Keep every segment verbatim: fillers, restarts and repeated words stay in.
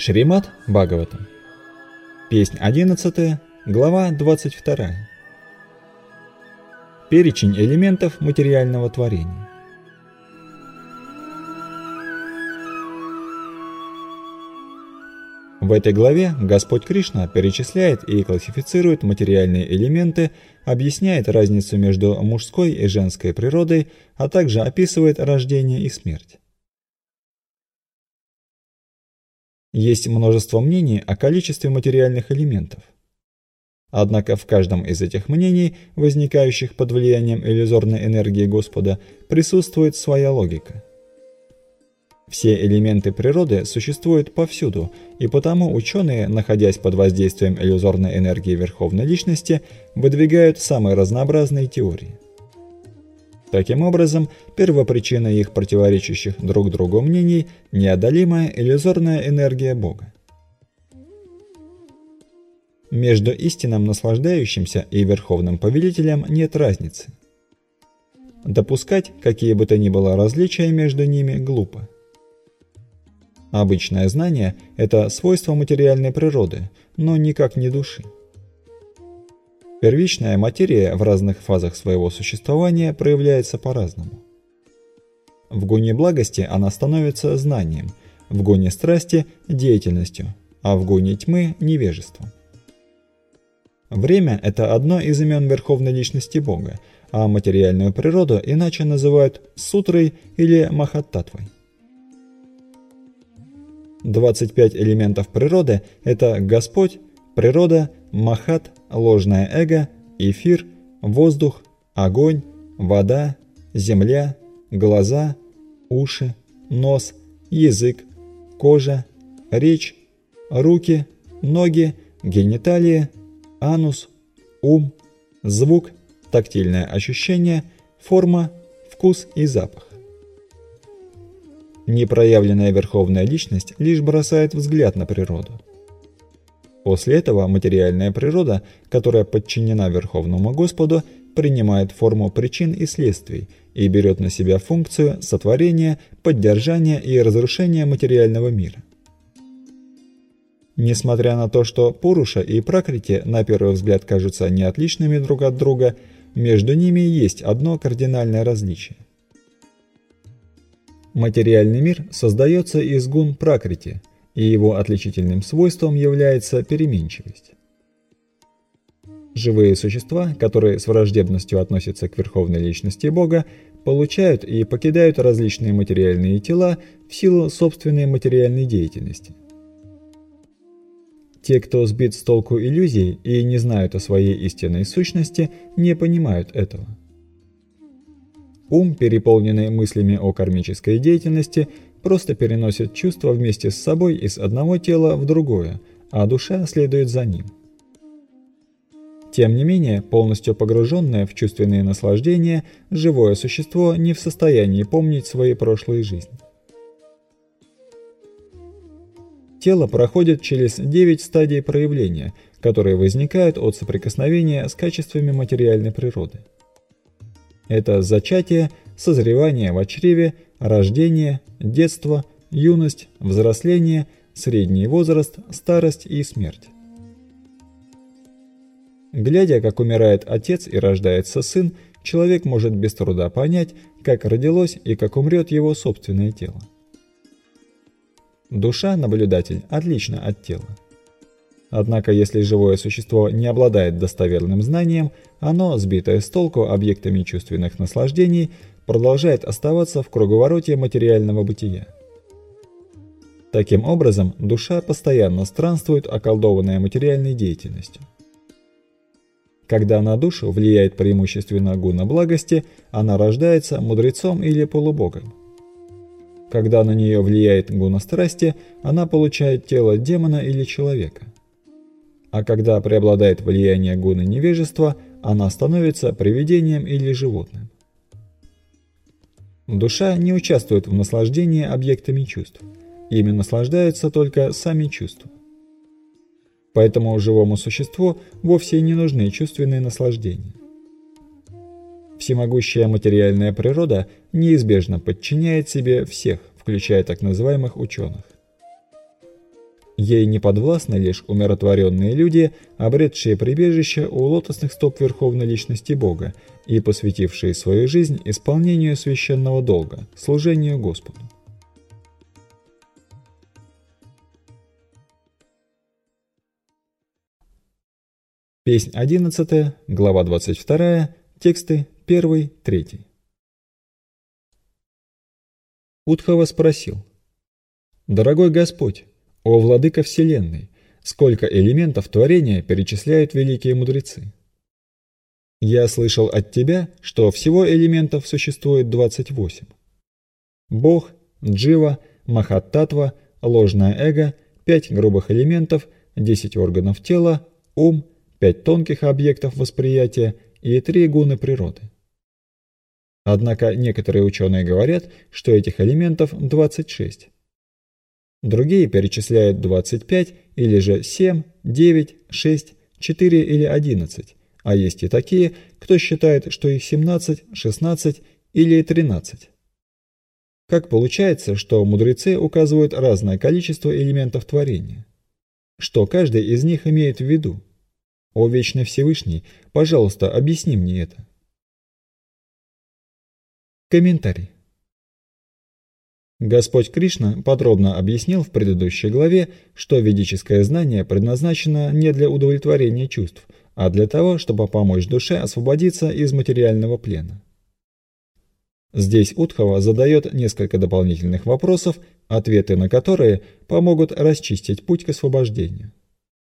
Шримад Бхагаватам. Песнь одиннадцатая, глава двадцать вторая. Перечень элементов материального творения. В этой главе Господь Кришна перечисляет и классифицирует материальные элементы, объясняет разницу между мужской и женской природой, а также описывает рождение и смерть. Есть множество мнений о количестве материальных элементов. Однако в каждом из этих мнений, возникающих под влиянием иллюзорной энергии Господа, присутствует своя логика. Все элементы природы существуют повсюду, и потому ученые, находясь под воздействием иллюзорной энергии Верховной Личности, выдвигают самые разнообразные теории. Таким образом, первопричина их противоречащих друг другу мнений – неодолимая иллюзорная энергия Бога. Между истинным наслаждающимся и Верховным Повелителем нет разницы. Допускать какие бы то ни было различия между ними глупо. Обычное знание – это свойство материальной природы, но никак не души. Первичная материя в разных фазах своего существования проявляется по-разному. В гуне благости она становится знанием, в гуне страсти – деятельностью, а в гуне тьмы – невежеством. Время – это одно из имен Верховной Личности Бога, а материальную природу иначе называют сутрой или махаттатвой. двадцать пять элементов природы – это Господь, природа, махат, ложное эго, эфир, воздух, огонь, вода, земля, глаза, уши, нос, язык, кожа, речь, руки, ноги, гениталии, анус, ум, звук, тактильное ощущение, форма, вкус и запах. Непроявленная Верховная Личность лишь бросает взгляд на природу. После этого материальная природа, которая подчинена Верховному Господу, принимает форму причин и следствий и берет на себя функцию сотворения, поддержания и разрушения материального мира. Несмотря на то, что Пуруша и Пракрити на первый взгляд кажутся неотличными друг от друга, между ними есть одно кардинальное различие. Материальный мир создается из гун Пракрити, и его отличительным свойством является переменчивость. Живые существа, которые с враждебностью относятся к Верховной Личности Бога, получают и покидают различные материальные тела в силу собственной материальной деятельности. Те, кто сбит с толку иллюзий и не знают о своей истинной сущности, не понимают этого. Ум, переполненный мыслями о кармической деятельности, просто переносит чувства вместе с собой из одного тела в другое, а душа следует за ним. Тем не менее, полностью погруженное в чувственные наслаждения, живое существо не в состоянии помнить свои прошлые жизни. Тело проходит через девять стадий проявления, которые возникают от соприкосновения с качествами материальной природы. Это зачатие, созревание в чреве, рождение, детство, юность, взросление, средний возраст, старость и смерть. Глядя, как умирает отец и рождается сын, человек может без труда понять, как родилось и как умрет его собственное тело. Душа, наблюдатель, отлична от тела. Однако, если живое существо не обладает достоверным знанием, оно, сбитое с толку объектами чувственных наслаждений, продолжает оставаться в круговороте материального бытия. Таким образом, душа постоянно странствует, околдованная материальной деятельностью. Когда на душу влияет преимущественно гуна благости, она рождается мудрецом или полубогом. Когда на нее влияет гуна страсти, она получает тело демона или человека. А когда преобладает влияние гуны невежества, она становится привидением или животным. Душа не участвует в наслаждении объектами чувств. Ими наслаждаются только сами чувства. Поэтому живому существу вовсе не нужны чувственные наслаждения. Всемогущая материальная природа неизбежно подчиняет себе всех, включая так называемых ученых. Ей не подвластны лишь умиротворенные люди, обретшие прибежище у лотосных стоп Верховной Личности Бога и посвятившие свою жизнь исполнению священного долга, служению Господу. Песнь одиннадцатая, глава двадцать вторая, тексты первый, третий. Удхава спросил: «Дорогой Господь, о Владыка Вселенной, сколько элементов творения перечисляют великие мудрецы? Я слышал от тебя, что всего элементов существует двадцать восемь. Бог, Джива, Махаттатва, ложное эго, пять грубых элементов, десять органов тела, ум, пять тонких объектов восприятия и три гуны природы. Однако некоторые ученые говорят, что этих элементов двадцать шесть. Другие перечисляют двадцать пять или же семь, девять, шесть, четыре или одиннадцать, а есть и такие, кто считает, что их семнадцать, шестнадцать или тринадцать. Как получается, что мудрецы указывают разное количество элементов творения? Что каждый из них имеет в виду? О Вечный Всевышний, пожалуйста, объясни мне это. Комментарий. Господь Кришна подробно объяснил в предыдущей главе, что ведическое знание предназначено не для удовлетворения чувств, а для того, чтобы помочь душе освободиться из материального плена. Здесь Удхава задает несколько дополнительных вопросов, ответы на которые помогут расчистить путь к освобождению.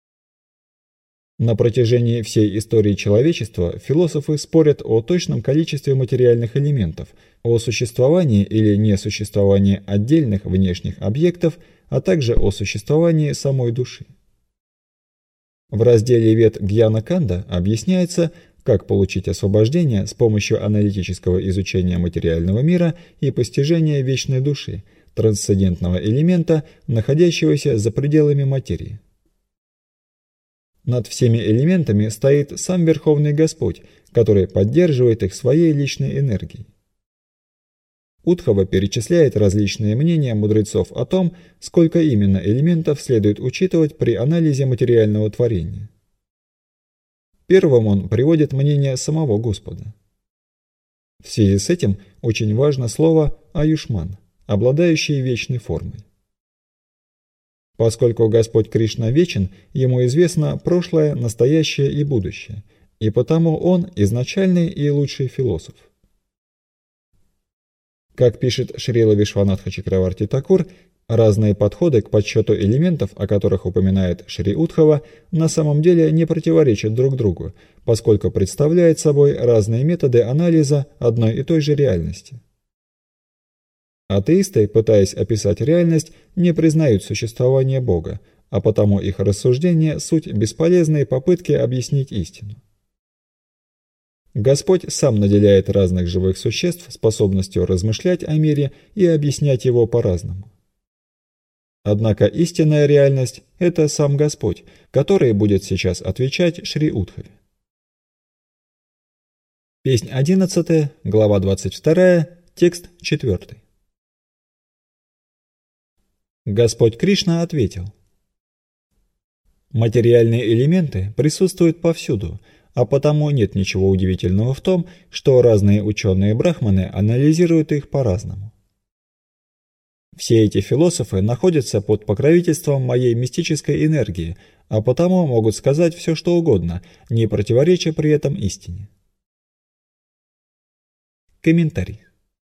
На протяжении всей истории человечества философы спорят о точном количестве материальных элементов, о существовании или несуществовании отдельных внешних объектов, а также о существовании самой души. В разделе Вед Гьяна Канда объясняется, как получить освобождение с помощью аналитического изучения материального мира и постижения вечной души, трансцендентного элемента, находящегося за пределами материи. Над всеми элементами стоит сам Верховный Господь, который поддерживает их своей личной энергией. Удхава перечисляет различные мнения мудрецов о том, сколько именно элементов следует учитывать при анализе материального творения. Первым он приводит мнение самого Господа. В связи с этим очень важно слово «аюшман», обладающее вечной формой. Поскольку Господь Кришна вечен, ему известно прошлое, настоящее и будущее, и потому он изначальный и лучший философ. Как пишет Шрила Вишванатха Чакраварти Такур, разные подходы к подсчету элементов, о которых упоминает Шри Удхава, на самом деле не противоречат друг другу, поскольку представляют собой разные методы анализа одной и той же реальности. Атеисты, пытаясь описать реальность, не признают существование Бога, а потому их рассуждения – суть бесполезные попытки объяснить истину. Господь сам наделяет разных живых существ способностью размышлять о мире и объяснять его по-разному. Однако истинная реальность – это сам Господь, который будет сейчас отвечать Шри Удхаве. Песнь одиннадцатая, глава двадцать вторая, текст четвертый. Господь Кришна ответил: материальные элементы присутствуют повсюду, а потому нет ничего удивительного в том, что разные ученые-брахманы анализируют их по-разному. Все эти философы находятся под покровительством моей мистической энергии, а потому могут сказать все, что угодно, не противореча при этом истине. Комментарий.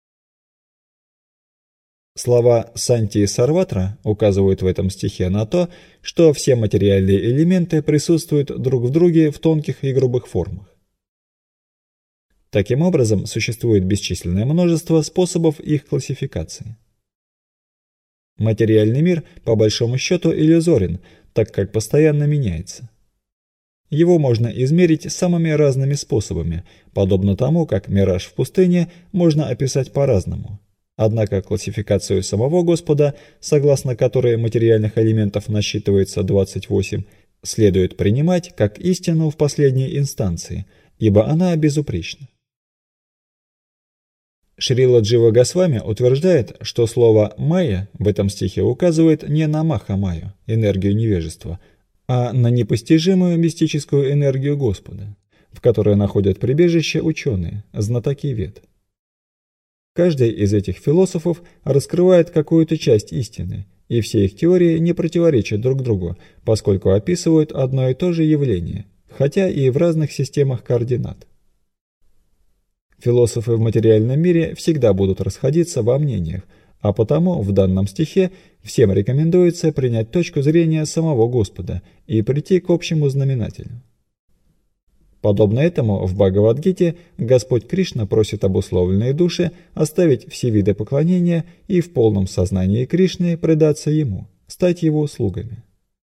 Слова Санти и Сарватра указывают в этом стихе на то, что все материальные элементы присутствуют друг в друге в тонких и грубых формах. Таким образом, существует бесчисленное множество способов их классификации. Материальный мир, по большому счету, иллюзорен, так как постоянно меняется. Его можно измерить самыми разными способами, подобно тому, как мираж в пустыне можно описать по-разному. Однако классификацию самого Господа, согласно которой материальных элементов насчитывается двадцать восемь, следует принимать как истину в последней инстанции, ибо она безупречна. Шрила Джива Госвами утверждает, что слово «майя» в этом стихе указывает не на Маха-майю, энергию невежества, а на непостижимую мистическую энергию Господа, в которой находят прибежище ученые, знатоки Вед. Каждый из этих философов раскрывает какую-то часть истины, и все их теории не противоречат друг другу, поскольку описывают одно и то же явление, хотя и в разных системах координат. Философы в материальном мире всегда будут расходиться во мнениях, а потому в данном стихе всем рекомендуется принять точку зрения самого Господа и прийти к общему знаменателю. Подобно этому в Бхагавад-гите Господь Кришна просит обусловленные души оставить все виды поклонения и в полном сознании Кришны предаться Ему, стать Его услугами.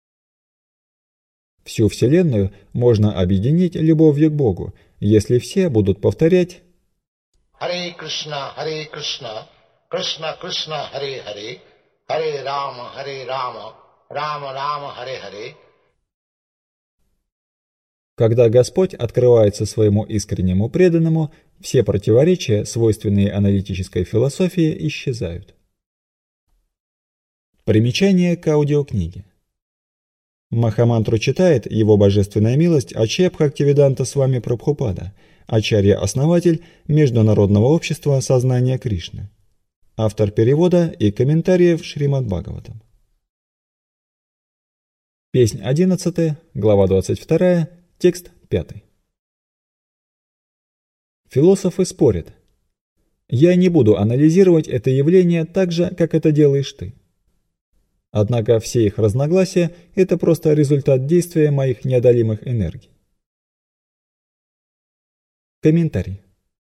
Всю Вселенную можно объединить любовью к Богу, если все будут повторять Харе Кришна, Харе Кришна, Кришна Кришна, Харе Харе, Харе Рама, Харе Рама, Рама Рама, Харе Харе. Когда Господь открывается своему искреннему преданному, все противоречия, свойственные аналитической философии, исчезают. Примечание к аудиокниге. Махамантру читает Его Божественная милость Ачья Бхактивиданта Свами Прабхупада, Ачарья-основатель Международного общества сознания Кришны. Автор перевода и комментариев Шримад Бхагаватам. Песнь одиннадцатая, глава двадцать вторая, текст пятый. Философы спорят. Я не буду анализировать это явление так же, как это делаешь ты. Однако все их разногласия – это просто результат действия моих неодолимых энергий. Комментарий.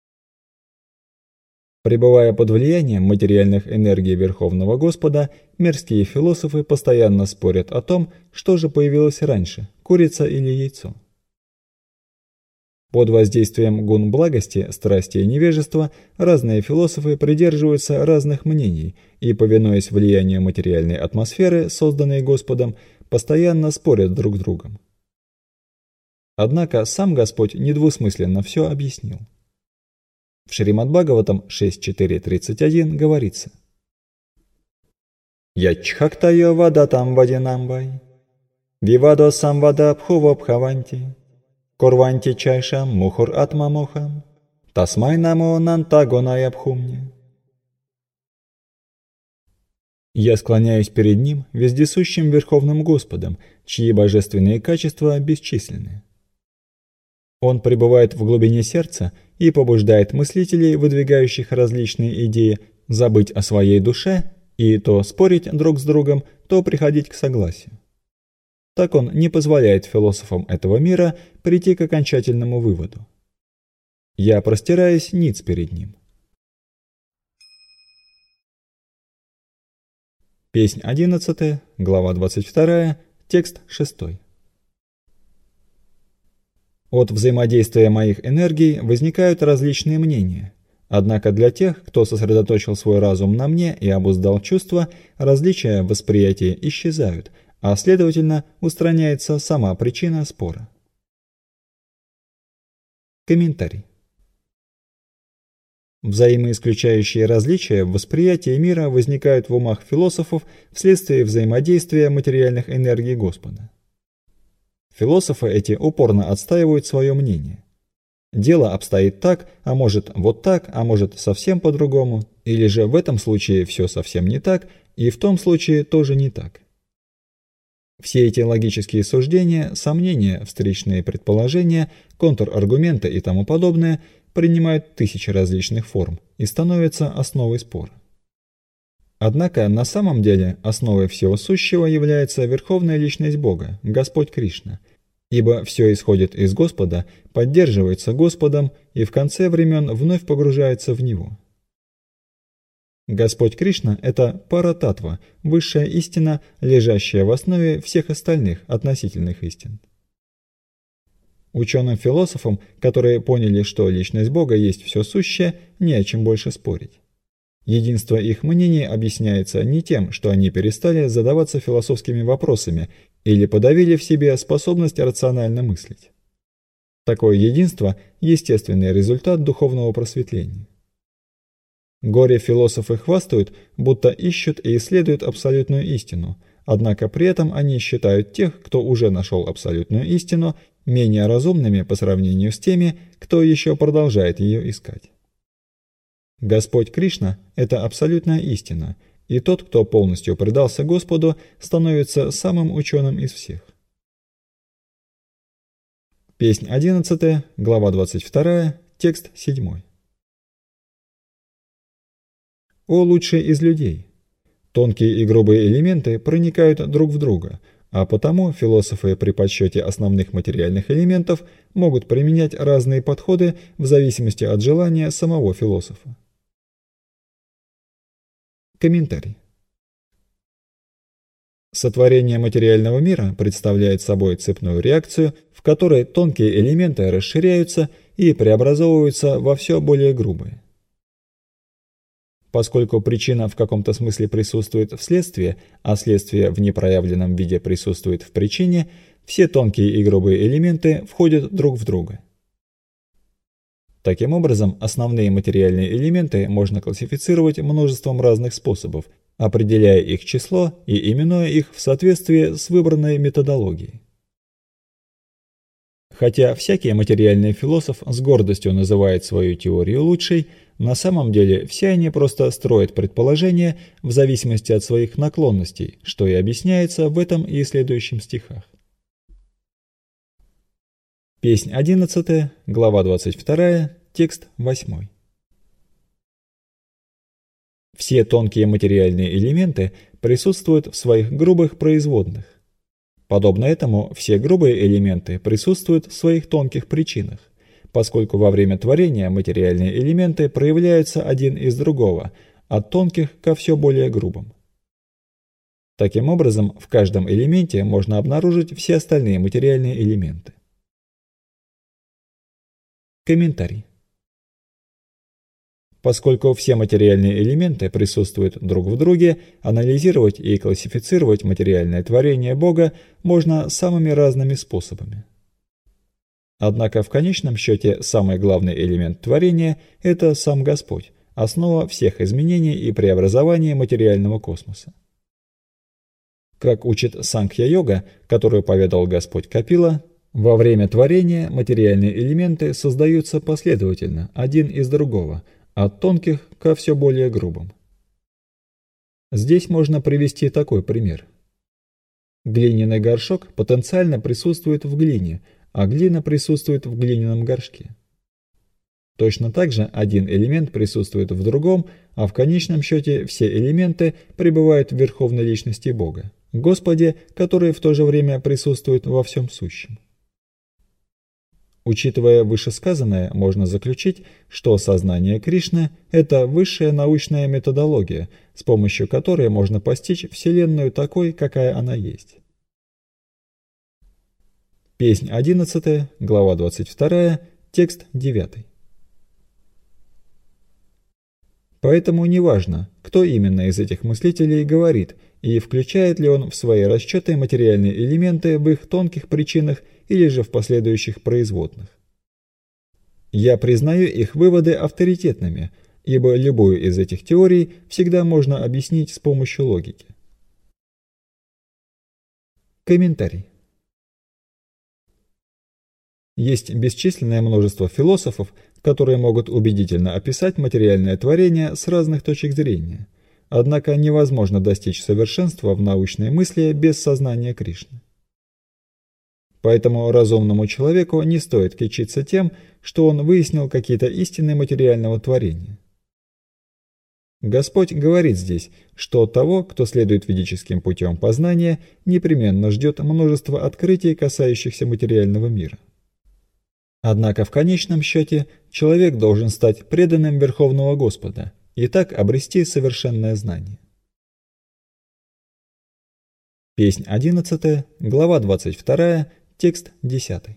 Пребывая под влиянием материальных энергий Верховного Господа, мирские философы постоянно спорят о том, что же появилось раньше – курица или яйцо. Под воздействием гун благости, страсти и невежества разные философы придерживаются разных мнений и, повинуясь влиянию материальной атмосферы, созданной Господом, постоянно спорят друг с другом. Однако сам Господь недвусмысленно все объяснил. В Шримад Бхагаватам шесть четыре тридцать один говорится: «Ячхактайо вадатам вадинамбай, вивадо самвада бхува бхаванти, корванти чайшам мухур атмамохам, тасмай намо нантагоная бхумни». Я склоняюсь перед Ним, вездесущим Верховным Господом, чьи божественные качества бесчисленны. Он пребывает в глубине сердца и побуждает мыслителей, выдвигающих различные идеи, забыть о своей душе и то спорить друг с другом, то приходить к согласию. Так он не позволяет философам этого мира прийти к окончательному выводу. Я простираюсь ниц перед ним. Песнь одиннадцатая, глава двадцать вторая, текст шестой. От взаимодействия моих энергий возникают различные мнения. Однако для тех, кто сосредоточил свой разум на мне и обуздал чувства, различия восприятия исчезают, а следовательно устраняется сама причина спора. Комментарий. Взаимоисключающие различия в восприятии мира возникают в умах философов вследствие взаимодействия материальных энергий Господа. Философы эти упорно отстаивают свое мнение. Дело обстоит так, а может вот так, а может совсем по-другому, или же в этом случае все совсем не так, и в том случае тоже не так. Все эти логические суждения, сомнения, встречные предположения, контраргументы и тому подобное принимают тысячи различных форм и становятся основой спора. Однако на самом деле основой всего сущего является Верховная Личность Бога, Господь Кришна, ибо все исходит из Господа, поддерживается Господом и в конце времен вновь погружается в Него. Господь Кришна – это парататва, высшая истина, лежащая в основе всех остальных относительных истин. Ученым-философам, которые поняли, что личность Бога есть все сущее, не о чем больше спорить. Единство их мнений объясняется не тем, что они перестали задаваться философскими вопросами или подавили в себе способность рационально мыслить. Такое единство – естественный результат духовного просветления. Горе-философы хвастают, будто ищут и исследуют абсолютную истину, однако при этом они считают тех, кто уже нашел абсолютную истину, менее разумными по сравнению с теми, кто еще продолжает ее искать. Господь Кришна – это абсолютная истина, и тот, кто полностью предался Господу, становится самым ученым из всех. Песнь одиннадцатая, глава двадцать вторая, текст седьмой. О лучший из людей! Тонкие и грубые элементы проникают друг в друга, а потому философы при подсчете основных материальных элементов могут применять разные подходы в зависимости от желания самого философа. Комментарий. Сотворение материального мира представляет собой цепную реакцию, в которой тонкие элементы расширяются и преобразовываются во все более грубые. Поскольку причина в каком-то смысле присутствует в следствии, а следствие в непроявленном виде присутствует в причине, все тонкие и грубые элементы входят друг в друга. Таким образом, основные материальные элементы можно классифицировать множеством разных способов, определяя их число и именуя их в соответствии с выбранной методологией. Хотя всякий материальный философ с гордостью называет свою теорию лучшей, на самом деле все они просто строят предположения в зависимости от своих наклонностей, что и объясняется в этом и следующем стихах. Песнь одиннадцатая, глава двадцать вторая, текст восьмой. Все тонкие материальные элементы присутствуют в своих грубых производных. Подобно этому, все грубые элементы присутствуют в своих тонких причинах, поскольку во время творения материальные элементы проявляются один из другого, от тонких ко все более грубым. Таким образом, в каждом элементе можно обнаружить все остальные материальные элементы. Комментарий. Поскольку все материальные элементы присутствуют друг в друге, анализировать и классифицировать материальное творение Бога можно самыми разными способами. Однако в конечном счете самый главный элемент творения – это сам Господь, основа всех изменений и преобразований материального космоса. Как учит Санкхья-йога, которую поведал Господь Капила, во время творения материальные элементы создаются последовательно, один из другого, от тонких ко все более грубым. Здесь можно привести такой пример. Глиняный горшок потенциально присутствует в глине, а глина присутствует в глиняном горшке. Точно так же один элемент присутствует в другом, а в конечном счете все элементы пребывают в верховной личности Бога, Господе, который в то же время присутствует во всем сущем. Учитывая вышесказанное, можно заключить, что сознание Кришны – это высшая научная методология, с помощью которой можно постичь Вселенную такой, какая она есть. Песнь одиннадцатая, глава двадцать вторая, текст девятый. Поэтому неважно, кто именно из этих мыслителей говорит, и включает ли он в свои расчеты материальные элементы в их тонких причинах или же в последующих производных. Я признаю их выводы авторитетными, ибо любую из этих теорий всегда можно объяснить с помощью логики. Комментарий. Есть бесчисленное множество философов, которые могут убедительно описать материальное творение с разных точек зрения, однако невозможно достичь совершенства в научной мысли без сознания Кришны. Поэтому разумному человеку не стоит кичиться тем, что он выяснил какие-то истины материального творения. Господь говорит здесь, что того, кто следует ведическим путем познания, непременно ждет множество открытий, касающихся материального мира. Однако в конечном счете человек должен стать преданным Верховного Господа и так обрести совершенное знание. Песнь одиннадцатая, глава двадцать вторая, текст десятый.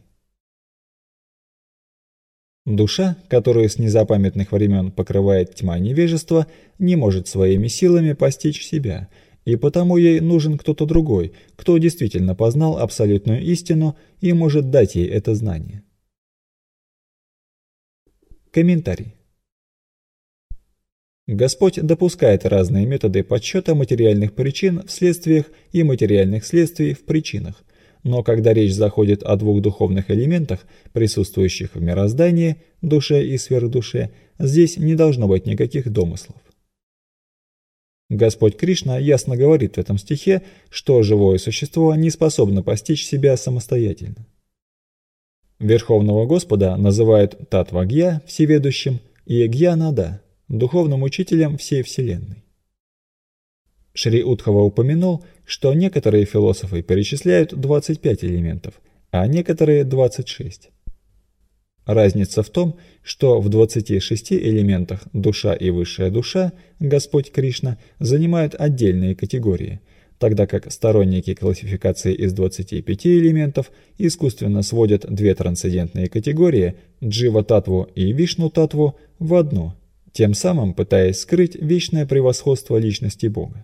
Душа, которую с незапамятных времен покрывает тьма невежества, не может своими силами постичь себя, и потому ей нужен кто-то другой, кто действительно познал абсолютную истину и может дать ей это знание. Комментарий. Господь допускает разные методы подсчета материальных причин в следствиях и материальных следствий в причинах, но когда речь заходит о двух духовных элементах, присутствующих в мироздании, душе и сверхдуше, здесь не должно быть никаких домыслов. Господь Кришна ясно говорит в этом стихе, что живое существо не способно постичь себя самостоятельно. Верховного Господа называют Татвагья, всеведущим, и Гьянада, духовным учителем всей Вселенной. Шри Удхава упомянул, что некоторые философы перечисляют двадцать пять элементов, а некоторые двадцать шесть. Разница в том, что в двадцати шести элементах душа и высшая душа, Господь Кришна, занимают отдельные категории, тогда как сторонники классификации из двадцати пяти элементов искусственно сводят две трансцендентные категории, Джива-татву и Вишну-татву, в одну, тем самым пытаясь скрыть вечное превосходство личности Бога.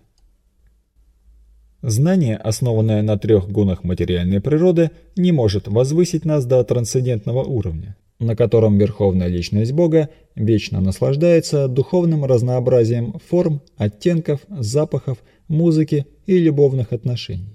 Знание, основанное на трех гунах материальной природы, не может возвысить нас до трансцендентного уровня, на котором Верховная Личность Бога вечно наслаждается духовным разнообразием форм, оттенков, запахов, музыки и любовных отношений.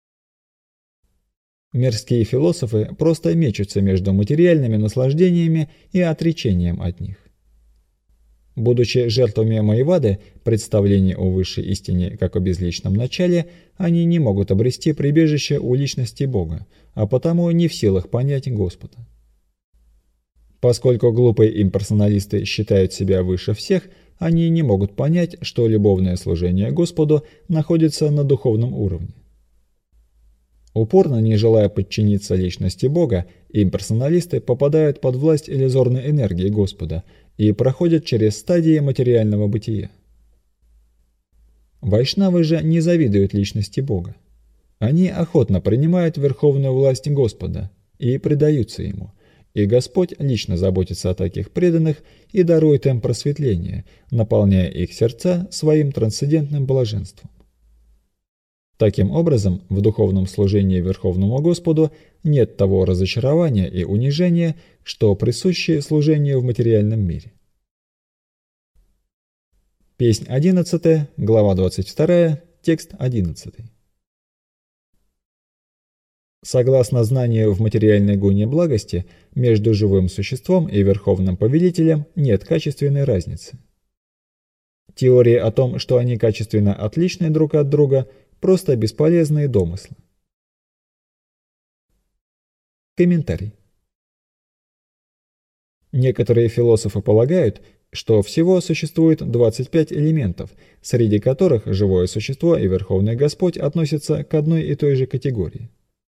Мирские философы просто мечутся между материальными наслаждениями и отречением от них. Будучи жертвами Майявады, представлений о высшей истине как о безличном начале, они не могут обрести прибежище у личности Бога, а потому не в силах понять Господа. Поскольку глупые имперсоналисты считают себя выше всех, они не могут понять, что любовное служение Господу находится на духовном уровне. Упорно не желая подчиниться личности Бога, имперсоналисты попадают под власть иллюзорной энергии Господа и проходят через стадии материального бытия. Вайшнавы же не завидуют личности Бога. Они охотно принимают верховную власть Господа и предаются Ему, и Господь лично заботится о таких преданных и дарует им просветление, наполняя их сердца своим трансцендентным блаженством. Таким образом, в духовном служении Верховному Господу нет того разочарования и унижения, что присуще служению в материальном мире. Песнь одиннадцатая, глава двадцать вторая, текст одиннадцатый. Согласно знанию в материальной гуне благости, между живым существом и Верховным Повелителем нет качественной разницы. Теории о том, что они качественно отличны друг от друга, просто бесполезные домыслы. Комментарий. Некоторые философы полагают, что всего существует двадцать пять элементов, среди которых живое существо и Верховный Господь относятся к одной и той же категории.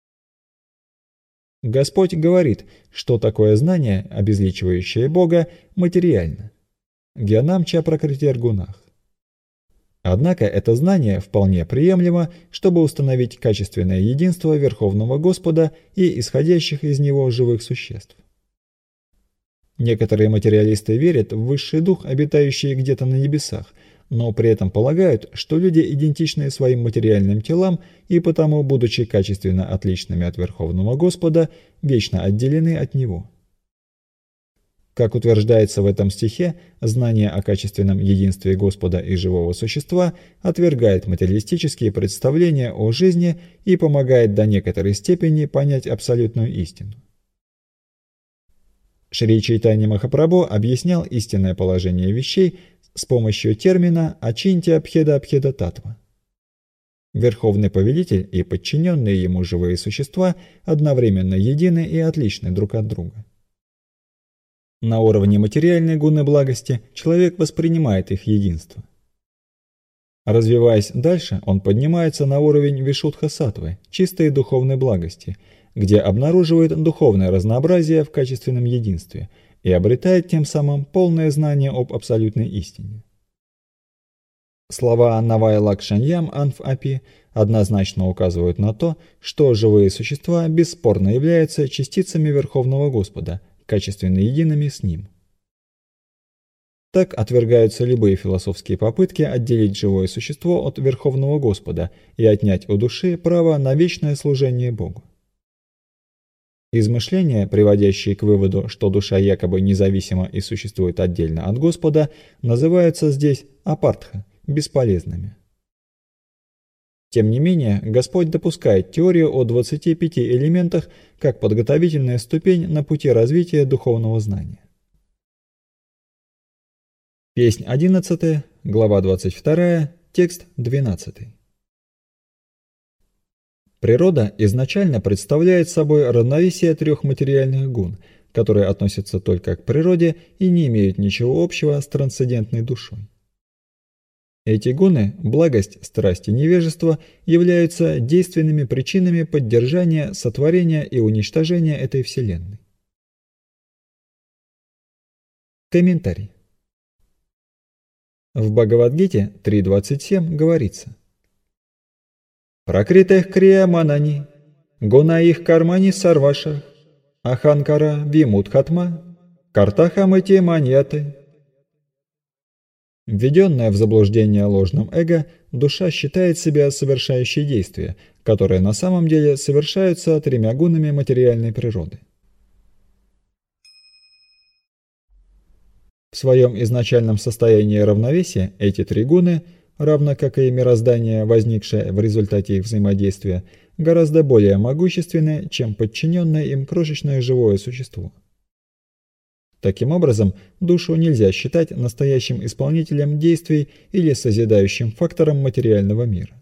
Господь говорит, что такое знание, обезличивающее Бога, материально. Гьянамча пракрити-аргунах. Однако это знание вполне приемлемо, чтобы установить качественное единство Верховного Господа и исходящих из него живых существ. Некоторые материалисты верят в высший дух, обитающий где-то на небесах, но при этом полагают, что люди идентичны своим материальным телам и потому, будучи качественно отличными от Верховного Господа, вечно отделены от Него. Как утверждается в этом стихе, знание о качественном единстве Господа и живого существа отвергает материалистические представления о жизни и помогает до некоторой степени понять абсолютную истину. Шри Чайтанья Махапрабху объяснял истинное положение вещей с помощью термина «Ачинтья Бхеда Бхеда Татва». Верховный Повелитель и подчиненные ему живые существа одновременно едины и отличны друг от друга. На уровне материальной гуны благости человек воспринимает их единство. Развиваясь дальше, он поднимается на уровень вишудха-саттвы, чистой духовной благости, где обнаруживает духовное разнообразие в качественном единстве и обретает тем самым полное знание об абсолютной истине. Слова Навая Лакшаньям Анф-Апи однозначно указывают на то, что живые существа бесспорно являются частицами Верховного Господа, качественно едиными с Ним. Так отвергаются любые философские попытки отделить живое существо от Верховного Господа и отнять у души право на вечное служение Богу. Измышления, приводящие к выводу, что душа якобы независима и существует отдельно от Господа, называются здесь апартха, бесполезными. Тем не менее, Господь допускает теорию о двадцати пяти элементах как подготовительная ступень на пути развития духовного знания. Песнь одиннадцатая, глава двадцать вторая, текст двенадцатый. Природа изначально представляет собой равновесие трех материальных гун, которые относятся только к природе и не имеют ничего общего с трансцендентной душой. Эти гуны – благость, страсть и невежество – являются действенными причинами поддержания, сотворения и уничтожения этой Вселенной. Комментарий. В Бхагавад-гите три двадцать семь говорится: «Пракритех крия манани, гуна их кармани сарваша, аханкара вимудхатма, картахамати маньяты». Введенная в заблуждение ложным эго, душа считает себя совершающей действия, которые на самом деле совершаются тремя гунами материальной природы. В своем изначальном состоянии равновесия эти три гуны, равно как и мироздание, возникшее в результате их взаимодействия, гораздо более могущественны, чем подчиненное им крошечное живое существо. Таким образом, душу нельзя считать настоящим исполнителем действий или созидающим фактором материального мира.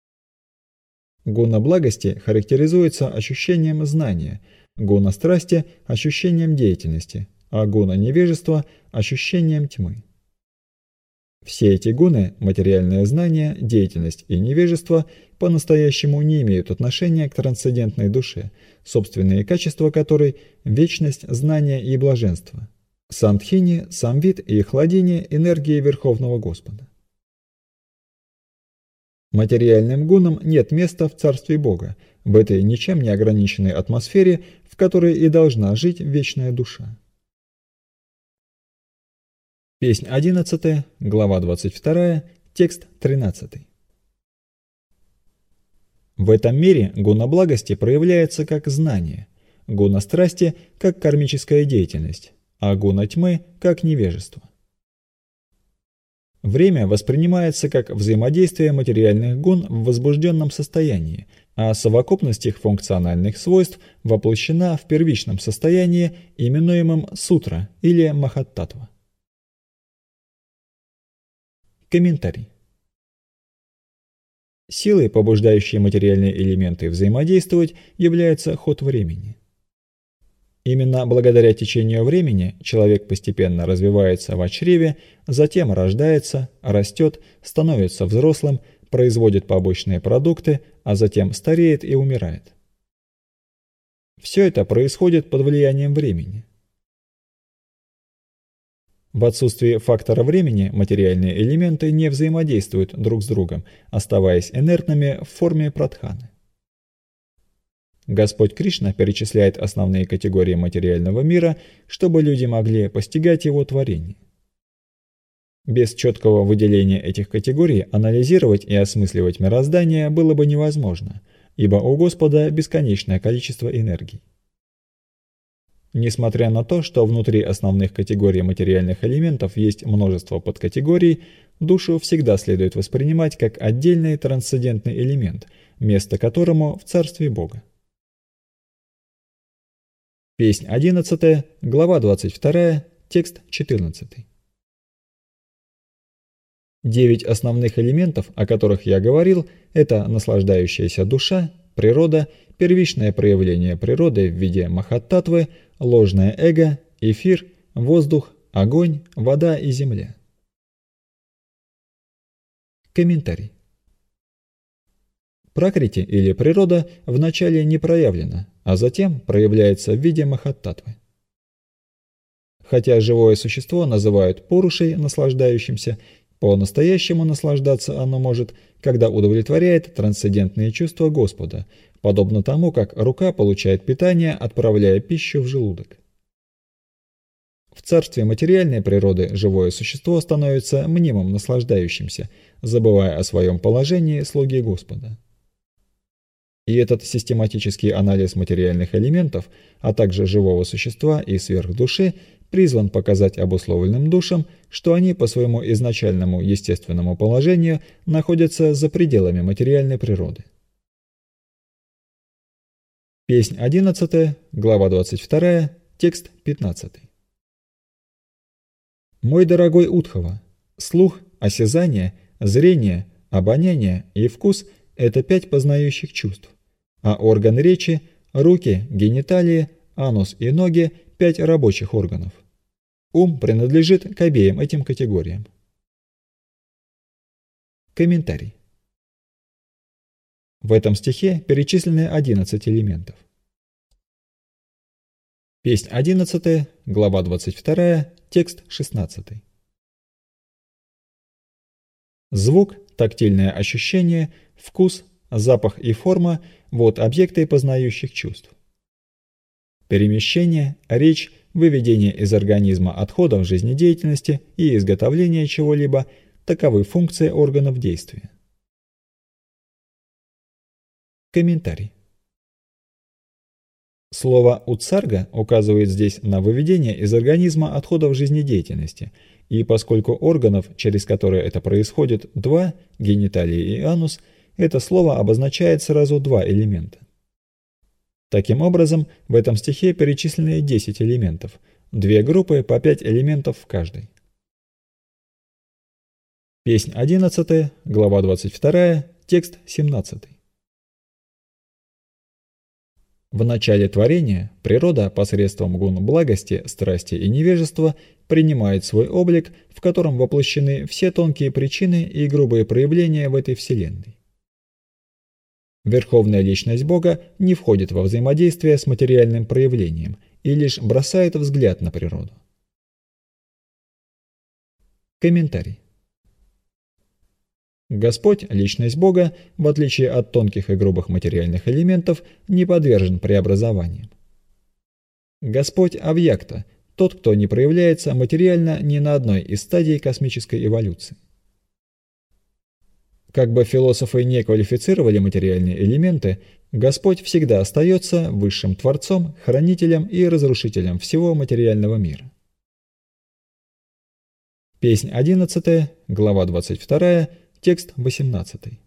Гуна благости характеризуется ощущением знания, гуна страсти – ощущением деятельности, а гуна невежества – ощущением тьмы. Все эти гуны – материальное знание, деятельность и невежество – по-настоящему не имеют отношения к трансцендентной душе, собственные качества которой – вечность, знание и блаженство. Сандхини, самвид и хладини – энергии Верховного Господа. Материальным гунам нет места в Царстве Бога, в этой ничем не ограниченной атмосфере, в которой и должна жить вечная душа. Песнь одиннадцатая, глава двадцать вторая, текст тринадцатый. В этом мире гуна благости проявляется как знание, гуна страсти как кармическая деятельность, а гуна тьмы как невежество. Время воспринимается как взаимодействие материальных гун в возбужденном состоянии, а совокупность их функциональных свойств воплощена в первичном состоянии, именуемом сутра или махаттатва. Комментарий. Силой, побуждающей материальные элементы взаимодействовать, является ход времени. Именно благодаря течению времени человек постепенно развивается в чреве, затем рождается, растет, становится взрослым, производит побочные продукты, а затем стареет и умирает. Все это происходит под влиянием времени. В отсутствии фактора времени материальные элементы не взаимодействуют друг с другом, оставаясь инертными в форме прадханы. Господь Кришна перечисляет основные категории материального мира, чтобы люди могли постигать его творение. Без четкого выделения этих категорий анализировать и осмысливать мироздание было бы невозможно, ибо у Господа бесконечное количество энергий. Несмотря на то, что внутри основных категорий материальных элементов есть множество подкатегорий, душу всегда следует воспринимать как отдельный трансцендентный элемент, место которому в Царстве Бога. Песнь одиннадцатая, глава двадцать вторая, текст четырнадцатый. Девять основных элементов, о которых я говорил, это наслаждающаяся душа, природа, первичное проявление природы в виде махаттатвы, ложное эго, эфир, воздух, огонь, вода и земля. Комментарий. Пракрити или природа вначале не проявлена, а затем проявляется в виде махаттатвы. Хотя живое существо называют пурушей, наслаждающимся, по-настоящему наслаждаться оно может, когда удовлетворяет трансцендентные чувства Господа, подобно тому, как рука получает питание, отправляя пищу в желудок. В царстве материальной природы живое существо становится мнимым наслаждающимся, забывая о своем положении слуги Господа. И этот систематический анализ материальных элементов, а также живого существа и сверхдуши призван показать обусловленным душам, что они по своему изначальному естественному положению находятся за пределами материальной природы. Песнь одиннадцатая, глава двадцать вторая, текст пятнадцатый. Мой дорогой Удхова, слух, осязание, зрение, обоняние и вкус – это пять познающих чувств, а орган речи – руки, гениталии, анус и ноги – пять рабочих органов. Ум принадлежит к обеим этим категориям. Комментарий. В этом стихе перечислены одиннадцать элементов. Песнь одиннадцатая, глава двадцать вторая, текст шестнадцатый. Звук, тактильное ощущение, вкус, запах и форма – вот объекты познающих чувств. Перемещение, речь, выведение из организма отходов жизнедеятельности и изготовление чего-либо – таковы функции органов действия. Комментарий. Слово «утсарга» указывает здесь на выведение из организма отходов жизнедеятельности, и поскольку органов, через которые это происходит, два – гениталии и анус, это слово обозначает сразу два элемента. Таким образом, в этом стихе перечислены десять элементов, две группы по пять элементов в каждой. Песнь одиннадцатая, глава двадцать вторая, текст семнадцатый. В начале творения природа посредством гун благости, страсти и невежества принимает свой облик, в котором воплощены все тонкие причины и грубые проявления в этой вселенной. Верховная личность Бога не входит во взаимодействие с материальным проявлением и лишь бросает взгляд на природу. Комментарий. Господь, личность Бога, в отличие от тонких и грубых материальных элементов, не подвержен преобразованиям. Господь Авьякта, тот, кто не проявляется материально ни на одной из стадий космической эволюции. Как бы философы не квалифицировали материальные элементы, Господь всегда остается высшим Творцом, хранителем и разрушителем всего материального мира. Песнь одиннадцатая, глава двадцать вторая, текст восемнадцатый.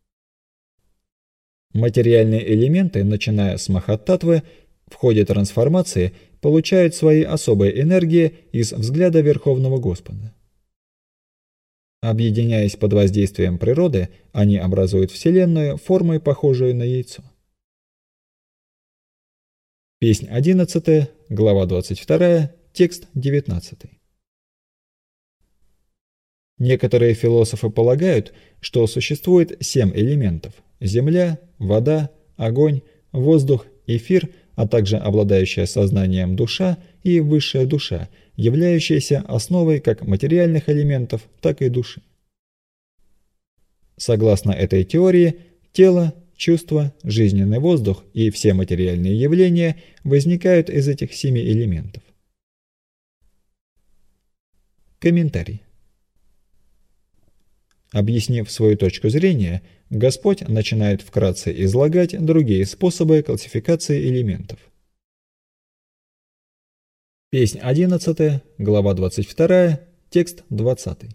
Материальные элементы, начиная с Махаттатвы, в ходе трансформации получают свои особые энергии из взгляда Верховного Господа. Объединяясь под воздействием природы, они образуют Вселенную формой, похожую на яйцо. Песнь одиннадцатая, глава двадцать вторая, текст девятнадцатый. Некоторые философы полагают, что существует семь элементов – земля, вода, огонь, воздух, эфир, а также обладающая сознанием душа и высшая душа, являющаяся основой как материальных элементов, так и души. Согласно этой теории, тело, чувства, жизненный воздух и все материальные явления возникают из этих семи элементов. Комментарий. Объяснив свою точку зрения, Господь начинает вкратце излагать другие способы классификации элементов. Песнь одиннадцатая, глава двадцать вторая, текст двадцатый.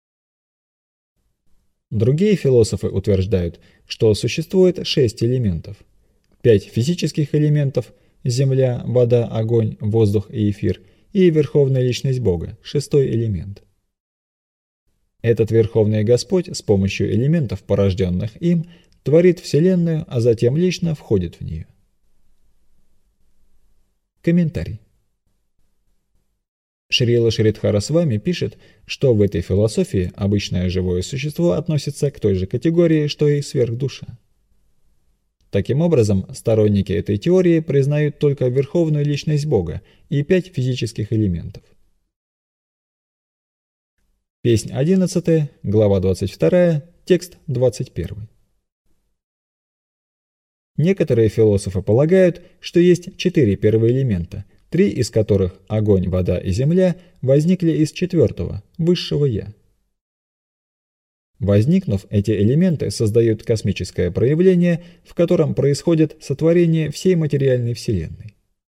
Другие философы утверждают, что существует шесть элементов. Пять физических элементов – земля, вода, огонь, воздух и эфир, и Верховная Личность Бога – шестой элемент. Этот Верховный Господь с помощью элементов, порожденных им, творит Вселенную, а затем лично входит в нее. Комментарий. Шрила Шридхарасвами пишет, что в этой философии обычное живое существо относится к той же категории, что и сверхдуша. Таким образом, сторонники этой теории признают только Верховную Личность Бога и пять физических элементов. Песнь одиннадцатая, глава двадцать вторая, текст двадцать первый. Некоторые философы полагают, что есть четыре первые элемента, три из которых – огонь, вода и земля – возникли из четвертого, высшего «я». Возникнув, эти элементы создают космическое проявление, в котором происходит сотворение всей материальной Вселенной.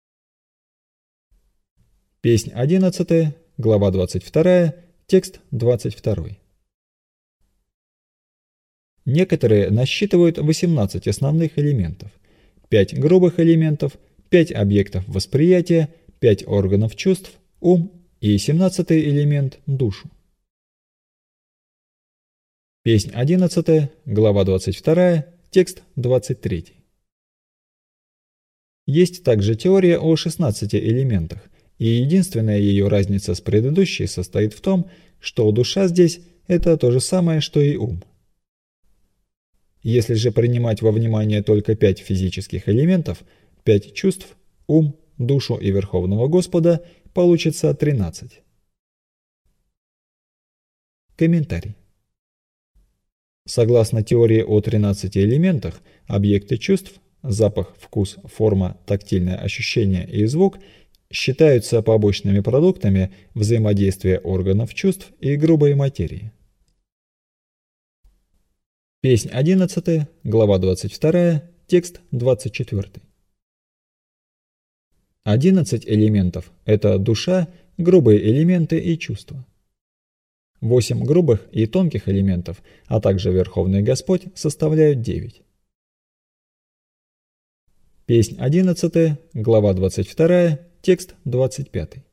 Песнь одиннадцатая, глава двадцать вторая, текст двадцать второй. Некоторые насчитывают восемнадцать основных элементов, пять грубых элементов, пять объектов восприятия, пять органов чувств, ум и семнадцатый элемент – душу. Песнь одиннадцатая, глава двадцать вторая, текст двадцать третий. Есть также теория о шестнадцати элементах, и единственная ее разница с предыдущей состоит в том, что душа здесь – это то же самое, что и ум. Если же принимать во внимание только пять физических элементов, пять чувств, ум, душу и Верховного Господа, получится тринадцать. Комментарий. Согласно теории о тринадцати элементах, объекты чувств – запах, вкус, форма, тактильное ощущение и звук – считаются побочными продуктами взаимодействия органов чувств и грубой материи. Песнь одиннадцатая, глава двадцать вторая, текст двадцать четвёртый. одиннадцать элементов – это душа, грубые элементы и чувства. восемь грубых и тонких элементов, а также Верховный Господь составляют девять. Песнь одиннадцатая, глава двадцать вторая, текст двадцать пятый.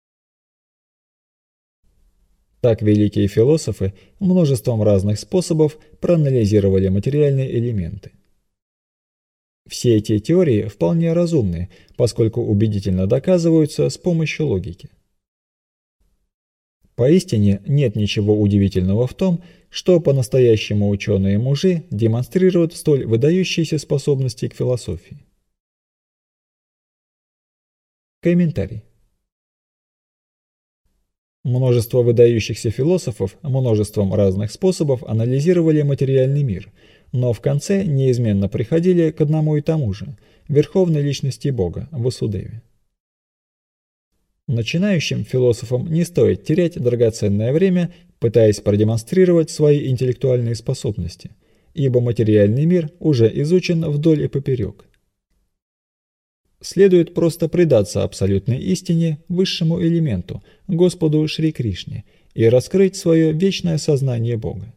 Так великие философы множеством разных способов проанализировали материальные элементы. Все эти теории вполне разумны, поскольку убедительно доказываются с помощью логики. Поистине нет ничего удивительного в том, что по-настоящему ученые-мужи демонстрируют столь выдающиеся способности к философии. Комментарий. Множество выдающихся философов множеством разных способов анализировали материальный мир, но в конце неизменно приходили к одному и тому же – верховной личности Бога, Васудеве. Начинающим философам не стоит терять драгоценное время, пытаясь продемонстрировать свои интеллектуальные способности, ибо материальный мир уже изучен вдоль и поперек. Следует просто предаться абсолютной истине, высшему элементу, Господу Шри Кришне, и раскрыть свое вечное сознание Бога.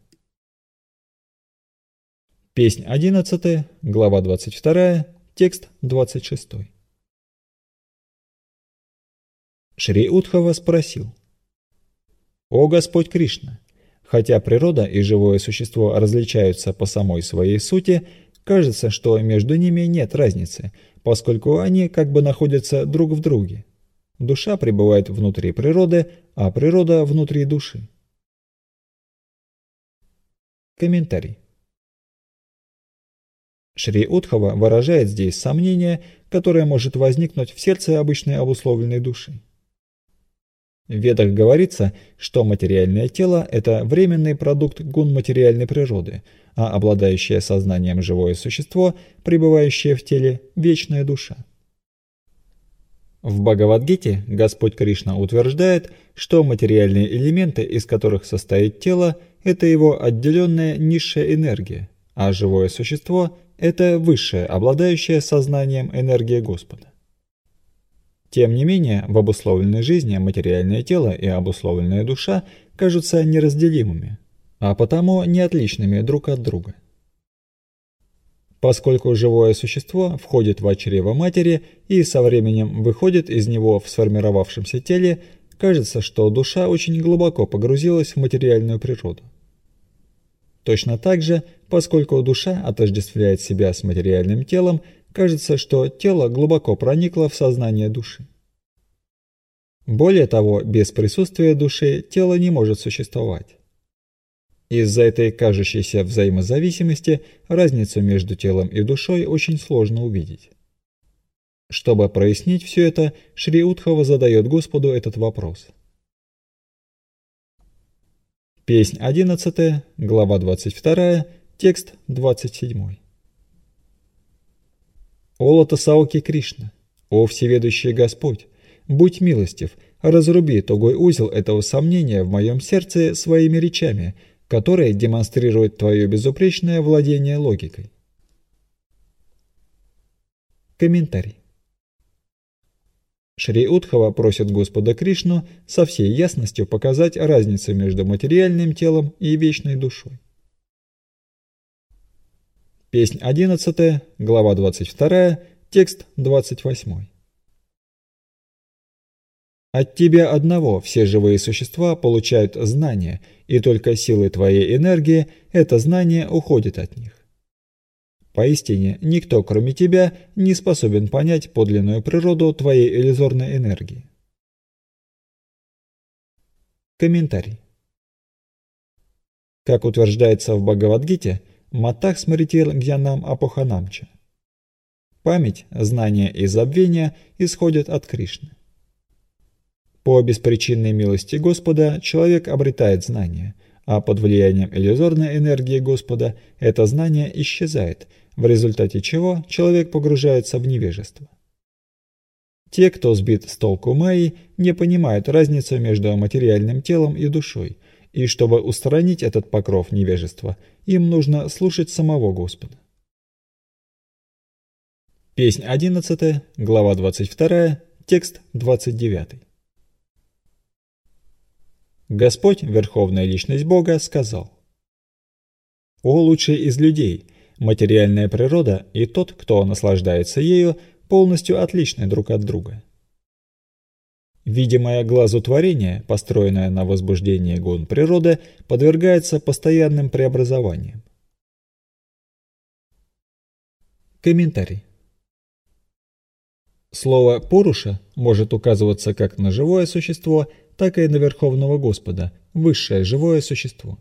Песнь одиннадцатая, глава двадцать вторая, текст двадцать шестой. Шри Удхава спросил: «О Господь Кришна, хотя природа и живое существо различаются по самой своей сути, кажется, что между ними нет разницы, поскольку они как бы находятся друг в друге. Душа пребывает внутри природы, а природа внутри души». Комментарий. Шри Удхава выражает здесь сомнение, которое может возникнуть в сердце обычной обусловленной души. В Ведах говорится, что материальное тело – это временный продукт гун материальной природы, а обладающее сознанием живое существо, пребывающее в теле – вечная душа. В Бхагавад-гите Господь Кришна утверждает, что материальные элементы, из которых состоит тело, это его отделенная низшая энергия, а живое существо – это высшая, обладающая сознанием энергия Господа. Тем не менее, в обусловленной жизни материальное тело и обусловленная душа кажутся неразделимыми, а потому не отличными друг от друга. Поскольку живое существо входит в чрево матери и со временем выходит из него в сформировавшемся теле, кажется, что душа очень глубоко погрузилась в материальную природу. Точно так же, поскольку душа отождествляет себя с материальным телом, кажется, что тело глубоко проникло в сознание души. Более того, без присутствия души тело не может существовать. Из-за этой кажущейся взаимозависимости разницу между телом и душой очень сложно увидеть. Чтобы прояснить все это, Шри Удхава задает Господу этот вопрос. Песнь одиннадцатая, глава двадцать вторая, текст двадцать седьмой. «О Лотосауки Кришна, о всеведущий Господь, будь милостив, разруби тугой узел этого сомнения в моем сердце своими речами, которые демонстрируют твое безупречное владение логикой. Комментарий. Шри Удхава просит Господа Кришну со всей ясностью показать разницу между материальным телом и вечной душой. Песнь одиннадцатая, глава двадцать вторая, текст двадцать восьмой. От тебя одного все живые существа получают знания, и только силой твоей энергии это знание уходит от них. Поистине, никто, кроме тебя, не способен понять подлинную природу твоей иллюзорной энергии. Комментарий. Как утверждается в Бхагавад-гите, Матах смритир гьянам апоханамча. Память, знание и забвение исходят от Кришны. По беспричинной милости Господа человек обретает знание, а под влиянием иллюзорной энергии Господа это знание исчезает, в результате чего человек погружается в невежество. Те, кто сбит с толку майей, не понимают разницу между материальным телом и душой, и чтобы устранить этот покров невежества, им нужно слушать самого Господа. Песнь одиннадцатая, глава двадцать вторая, текст двадцать девятый. Господь, Верховная Личность Бога, сказал: «О лучший из людей, материальная природа и тот, кто наслаждается ею, полностью отличны друг от друга. Видимое глазу творение, построенное на возбуждении гун природы, подвергается постоянным преобразованиям». Комментарий. Слово «пуруша» может указываться как на живое существо, так и на Верховного Господа, высшее живое существо.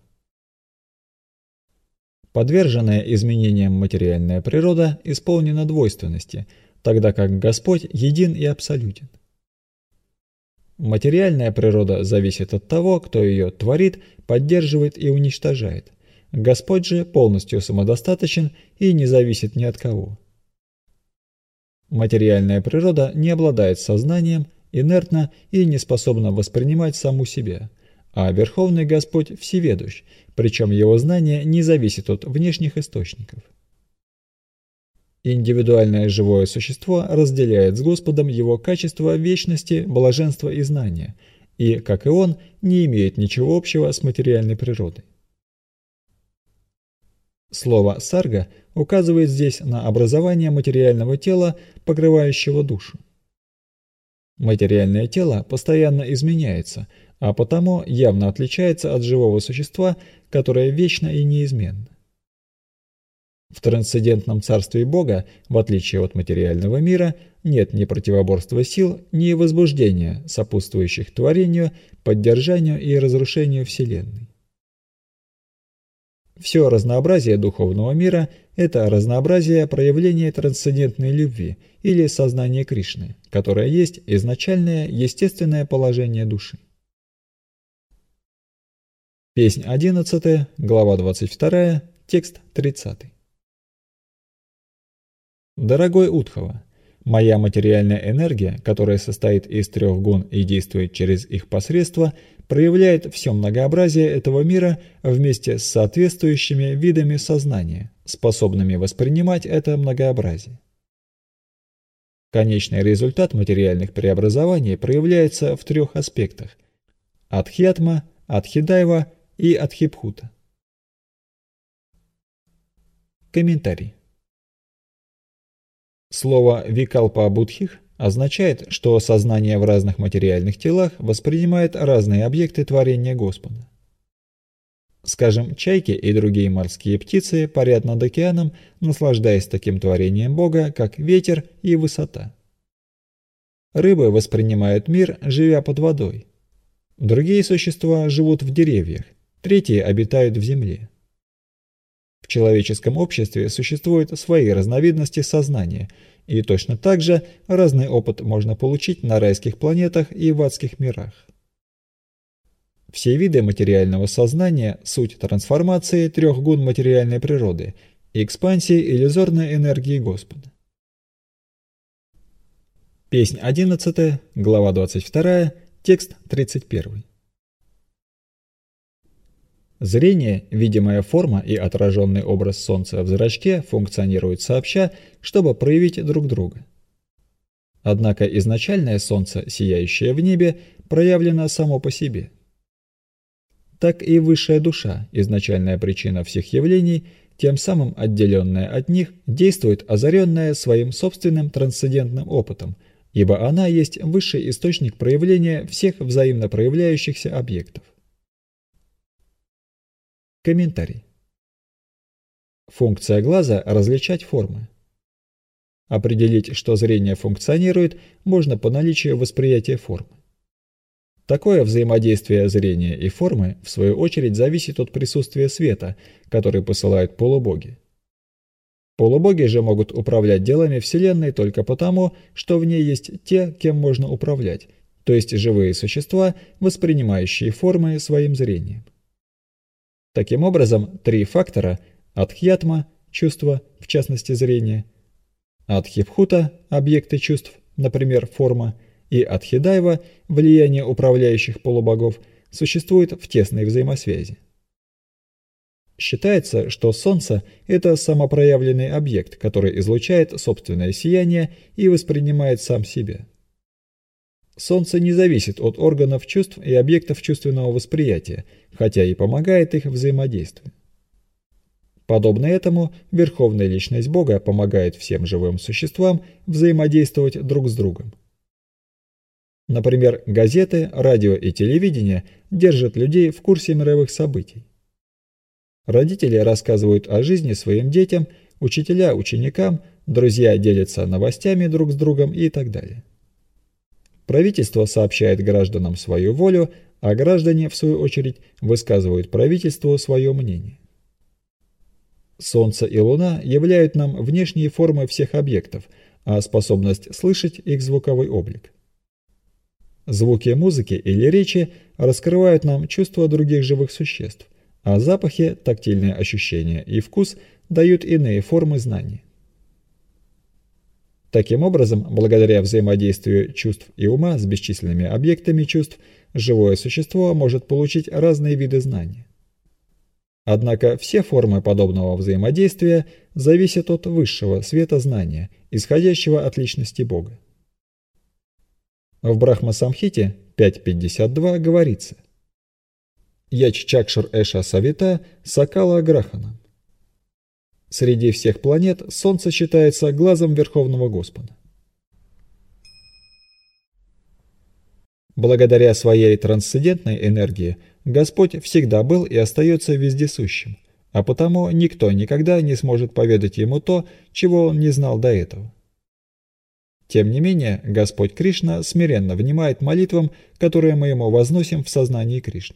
Подверженная изменениям материальная природа исполнена двойственности, тогда как Господь един и абсолютен. Материальная природа зависит от того, кто ее творит, поддерживает и уничтожает. Господь же полностью самодостаточен и не зависит ни от кого. Материальная природа не обладает сознанием, инертна и не способна воспринимать саму себя, а Верховный Господь всеведущ, причем его знание не зависит от внешних источников. Индивидуальное живое существо разделяет с Господом его качества вечности, блаженства и знания, и, как и он, не имеет ничего общего с материальной природой. Слово «сарга» указывает здесь на образование материального тела, покрывающего душу. Материальное тело постоянно изменяется, а потому явно отличается от живого существа, которое вечно и неизменно. В трансцендентном царстве Бога, в отличие от материального мира, нет ни противоборства сил, ни возбуждения, сопутствующих творению, поддержанию и разрушению Вселенной. Все разнообразие духовного мира – это разнообразие проявления трансцендентной любви или сознания Кришны, которое есть изначальное естественное положение души. Песнь одиннадцатая, глава двадцать вторая, текст тридцатый. Дорогой Удхава, моя материальная энергия, которая состоит из трех гун и действует через их посредство, проявляет все многообразие этого мира вместе с соответствующими видами сознания, способными воспринимать это многообразие. Конечный результат материальных преобразований проявляется в трех аспектах – Адхьятма, Адхидайва и Адхипхута. Комментарий. Слово «викалпа будхих» означает, что сознание в разных материальных телах воспринимает разные объекты творения Господа. Скажем, чайки и другие морские птицы парят над океаном, наслаждаясь таким творением Бога, как ветер и высота. Рыбы воспринимают мир, живя под водой. Другие существа живут в деревьях, третьи обитают в земле. В человеческом обществе существуют свои разновидности сознания, и точно так же разный опыт можно получить на райских планетах и в адских мирах. Все виды материального сознания – суть трансформации трех гун материальной природы и экспансии иллюзорной энергии Господа. Песнь одиннадцатая, глава двадцать вторая, текст тридцать первый. Зрение, видимая форма и отраженный образ Солнца в зрачке функционируют сообща, чтобы проявить друг друга. Однако изначальное Солнце, сияющее в небе, проявлено само по себе. Так и высшая душа, изначальная причина всех явлений, тем самым отделенная от них, действует озаренная своим собственным трансцендентным опытом, ибо она есть высший источник проявления всех взаимно проявляющихся объектов. Комментарий. Функция глаза – различать формы. Определить, что зрение функционирует, можно по наличию восприятия формы. Такое взаимодействие зрения и формы, в свою очередь, зависит от присутствия света, который посылают полубоги. Полубоги же могут управлять делами Вселенной только потому, что в ней есть те, кем можно управлять, то есть живые существа, воспринимающие формы своим зрением. Таким образом, три фактора – адхьятма – чувство, в частности зрение, адхибхута – объекты чувств, например, форма, и адхидайва – влияние управляющих полубогов – существует в тесной взаимосвязи. Считается, что Солнце – это самопроявленный объект, который излучает собственное сияние и воспринимает сам себя. Солнце не зависит от органов чувств и объектов чувственного восприятия, хотя и помогает их взаимодействию. Подобно этому, Верховная Личность Бога помогает всем живым существам взаимодействовать друг с другом. Например, газеты, радио и телевидение держат людей в курсе мировых событий. Родители рассказывают о жизни своим детям, учителя – ученикам, друзья делятся новостями друг с другом и так далее. Правительство сообщает гражданам свою волю, а граждане, в свою очередь, высказывают правительству свое мнение. Солнце и Луна являют нам внешние формы всех объектов, а способность слышать их звуковой облик. Звуки музыки или речи раскрывают нам чувства других живых существ, а запахи, тактильные ощущения и вкус дают иные формы знаний. Таким образом, благодаря взаимодействию чувств и ума с бесчисленными объектами чувств, живое существо может получить разные виды знаний. Однако все формы подобного взаимодействия зависят от высшего света знания, исходящего от личности Бога. В Брахма-самхите пять пятьдесят два говорится: «Яччакшур эша савита сакала грахана». Среди всех планет Солнце считается глазом Верховного Господа. Благодаря своей трансцендентной энергии Господь всегда был и остается вездесущим, а потому никто никогда не сможет поведать ему то, чего он не знал до этого. Тем не менее, Господь Кришна смиренно внимает молитвам, которые мы ему возносим в сознании Кришны.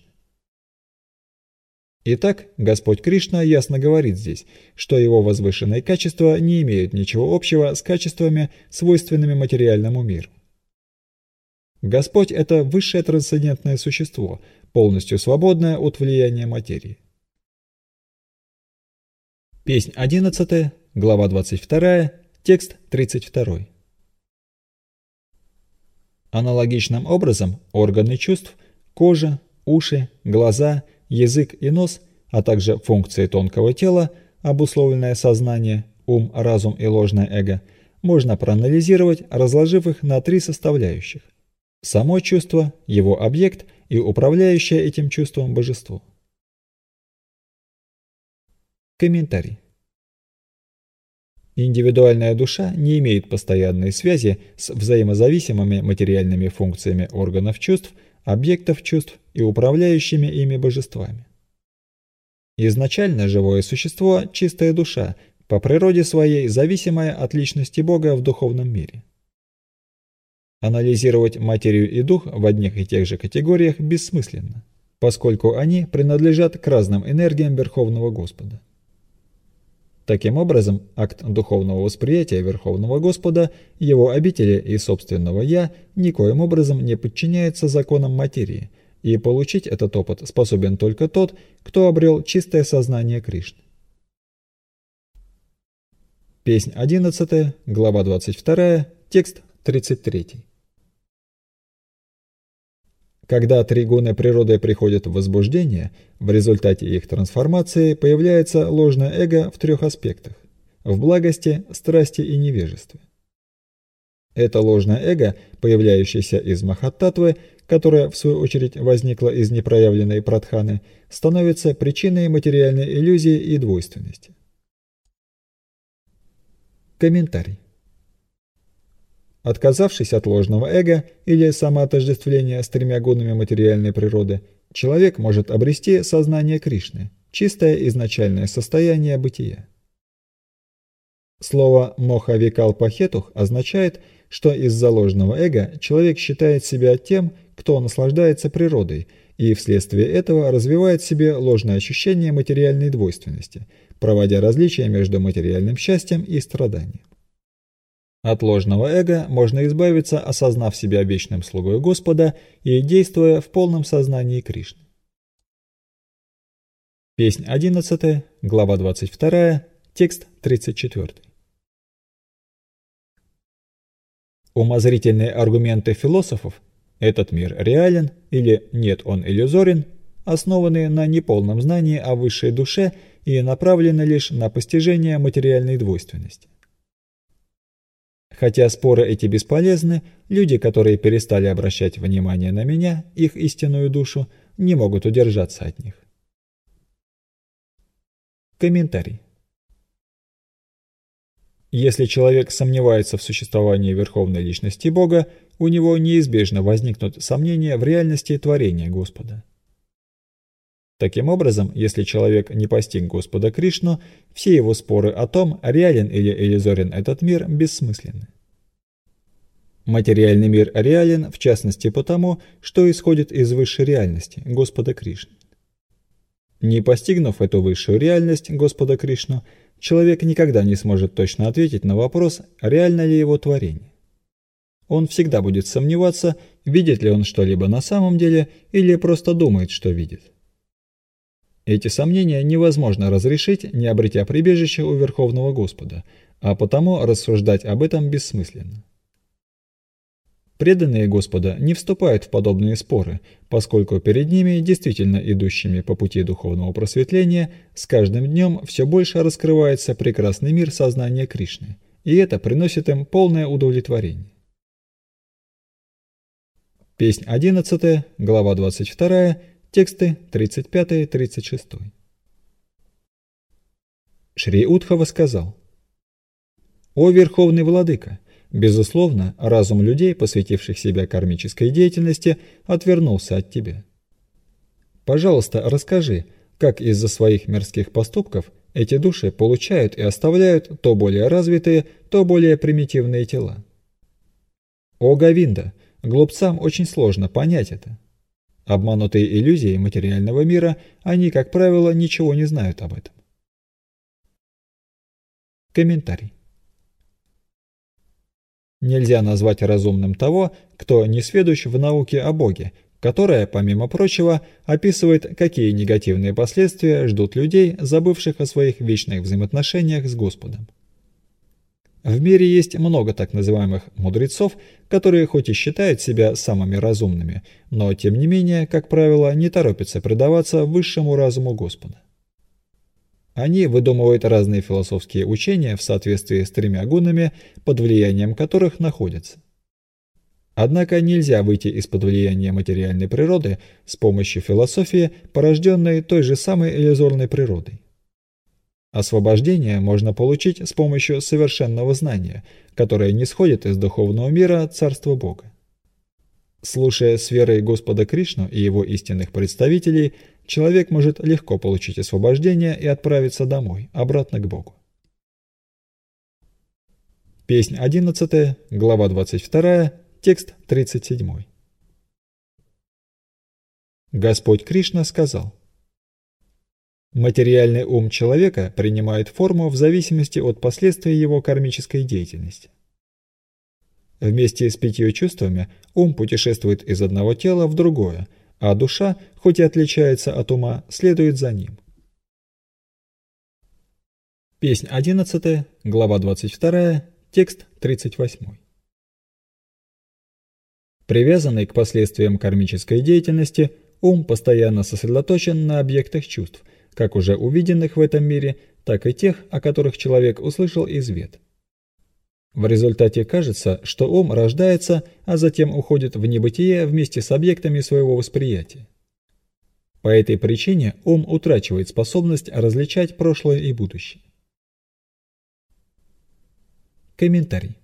Итак, Господь Кришна ясно говорит здесь, что его возвышенные качества не имеют ничего общего с качествами, свойственными материальному миру. Господь – это высшее трансцендентное существо, полностью свободное от влияния материи. Песнь одиннадцатая, глава двадцать вторая, текст тридцать два. Аналогичным образом органы чувств, кожа, уши, глаза, язык и нос, а также функции тонкого тела, обусловленное сознание, ум, разум и ложное эго, можно проанализировать, разложив их на три составляющих: само чувство, его объект и управляющее этим чувством божество. Комментарий. Индивидуальная душа не имеет постоянной связи с взаимозависимыми материальными функциями органов чувств, объектов чувств и управляющими ими божествами. Изначально живое существо – чистая душа, по природе своей зависимая от личности Бога в духовном мире. Анализировать материю и дух в одних и тех же категориях бессмысленно, поскольку они принадлежат к разным энергиям Верховного Господа. Таким образом, акт духовного восприятия Верховного Господа, его обители и собственного «я» никоим образом не подчиняются законам материи, и получить этот опыт способен только тот, кто обрел чистое сознание Кришны. Песнь одиннадцатая, глава двадцать вторая, текст тридцать три. Когда три гуны природы приходят в возбуждение, в результате их трансформации появляется ложное эго в трех аспектах – в благости, страсти и невежестве. Это ложное эго, появляющееся из Махаттатвы, которая в свою очередь возникла из непроявленной прадханы, становится причиной материальной иллюзии и двойственности. Комментарий. Отказавшись от ложного эго или самоотождествления с тремя гунами материальной природы, человек может обрести сознание Кришны, чистое изначальное состояние бытия. Слово «мохавикалпахетух» означает, что из-за ложного эго человек считает себя тем, кто наслаждается природой, и вследствие этого развивает в себе ложное ощущение материальной двойственности, проводя различия между материальным счастьем и страданием. От ложного эго можно избавиться, осознав себя вечным слугой Господа и действуя в полном сознании Кришны. Песнь одиннадцатая, глава двадцать вторая, текст тридцать четвёртый. Умозрительные аргументы философов «этот мир реален» или «нет, он иллюзорен» основаны на неполном знании о высшей душе и направлены лишь на постижение материальной двойственности. Хотя споры эти бесполезны, люди, которые перестали обращать внимание на меня, их истинную душу, не могут удержаться от них. Комментарий. Если человек сомневается в существовании Верховной Личности Бога, у него неизбежно возникнут сомнения в реальности творения Господа. Таким образом, если человек не постиг Господа Кришну, все его споры о том, реален или иллюзорен этот мир, бессмысленны. Материальный мир реален, в частности потому, что исходит из высшей реальности, Господа Кришны. Не постигнув эту высшую реальность, Господа Кришну, человек никогда не сможет точно ответить на вопрос, реально ли его творение. Он всегда будет сомневаться, видит ли он что-либо на самом деле или просто думает, что видит. Эти сомнения невозможно разрешить, не обретя прибежища у Верховного Господа, а потому рассуждать об этом бессмысленно. Преданные Господа не вступают в подобные споры, поскольку перед ними, действительно идущими по пути духовного просветления, с каждым днем все больше раскрывается прекрасный мир сознания Кришны, и это приносит им полное удовлетворение. Песнь одиннадцатая, глава двадцать вторая, тексты тридцать пятый тридцать шесть. Шри Удхава сказал: «О Верховный Владыка! Безусловно, разум людей, посвятивших себя кармической деятельности, отвернулся от тебя. Пожалуйста, расскажи, как из-за своих мирских поступков эти души получают и оставляют то более развитые, то более примитивные тела. О Говинда, глупцам очень сложно понять это. Обманутые иллюзией материального мира, они, как правило, ничего не знают об этом». Комментарий. Нельзя назвать разумным того, кто не сведущ в науке о Боге, которая, помимо прочего, описывает, какие негативные последствия ждут людей, забывших о своих вечных взаимоотношениях с Господом. В мире есть много так называемых мудрецов, которые хоть и считают себя самыми разумными, но тем не менее, как правило, не торопятся предаваться высшему разуму Господа. Они выдумывают разные философские учения в соответствии с тремя гунами, под влиянием которых находятся. Однако нельзя выйти из-под влияния материальной природы с помощью философии, порожденной той же самой иллюзорной природой. Освобождение можно получить с помощью совершенного знания, которое не сходит из духовного мира Царства Бога. Слушая с верой Господа Кришну и его истинных представителей, человек может легко получить освобождение и отправиться домой, обратно к Богу. Песнь одиннадцатая, глава двадцать вторая, текст тридцать семь. Господь Кришна сказал: «Материальный ум человека принимает форму в зависимости от последствий его кармической деятельности. Вместе с пятью чувствами ум путешествует из одного тела в другое, а душа, хоть и отличается от ума, следует за ним». Песнь одиннадцатая, глава двадцать вторая, текст тридцать восемь. Привязанный к последствиям кармической деятельности, ум постоянно сосредоточен на объектах чувств, как уже увиденных в этом мире, так и тех, о которых человек услышал из вед. В результате кажется, что ум рождается, а затем уходит в небытие вместе с объектами своего восприятия. По этой причине ум утрачивает способность различать прошлое и будущее. Комментарий.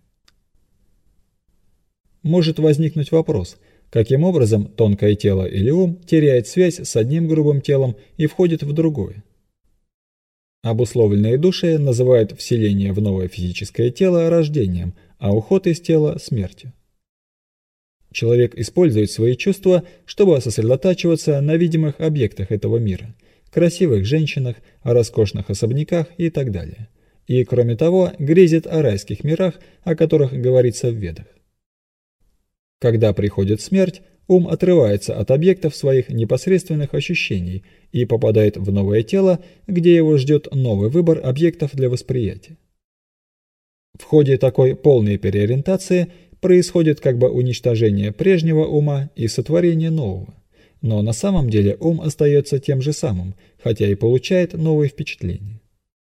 Может возникнуть вопрос, каким образом тонкое тело или ум теряет связь с одним грубым телом и входит в другое. Обусловленные души называют вселение в новое физическое тело рождением, а уход из тела – смертью. Человек использует свои чувства, чтобы сосредотачиваться на видимых объектах этого мира – красивых женщинах, о роскошных особняках и так далее. И, кроме того, грезит о райских мирах, о которых говорится в Ведах. Когда приходит смерть, ум отрывается от объектов своих непосредственных ощущений и попадает в новое тело, где его ждет новый выбор объектов для восприятия. В ходе такой полной переориентации происходит как бы уничтожение прежнего ума и сотворение нового, но на самом деле ум остается тем же самым, хотя и получает новые впечатления.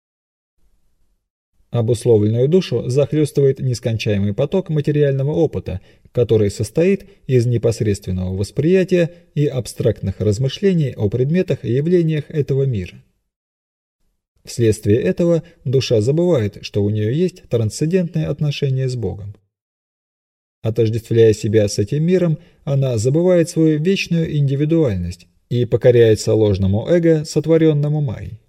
Обусловленную душу захлестывает нескончаемый поток материального опыта, который состоит из непосредственного восприятия и абстрактных размышлений о предметах и явлениях этого мира. Вследствие этого душа забывает, что у нее есть трансцендентное отношение с Богом. Отождествляя себя с этим миром, она забывает свою вечную индивидуальность и покоряется ложному эго, сотворенному Майей.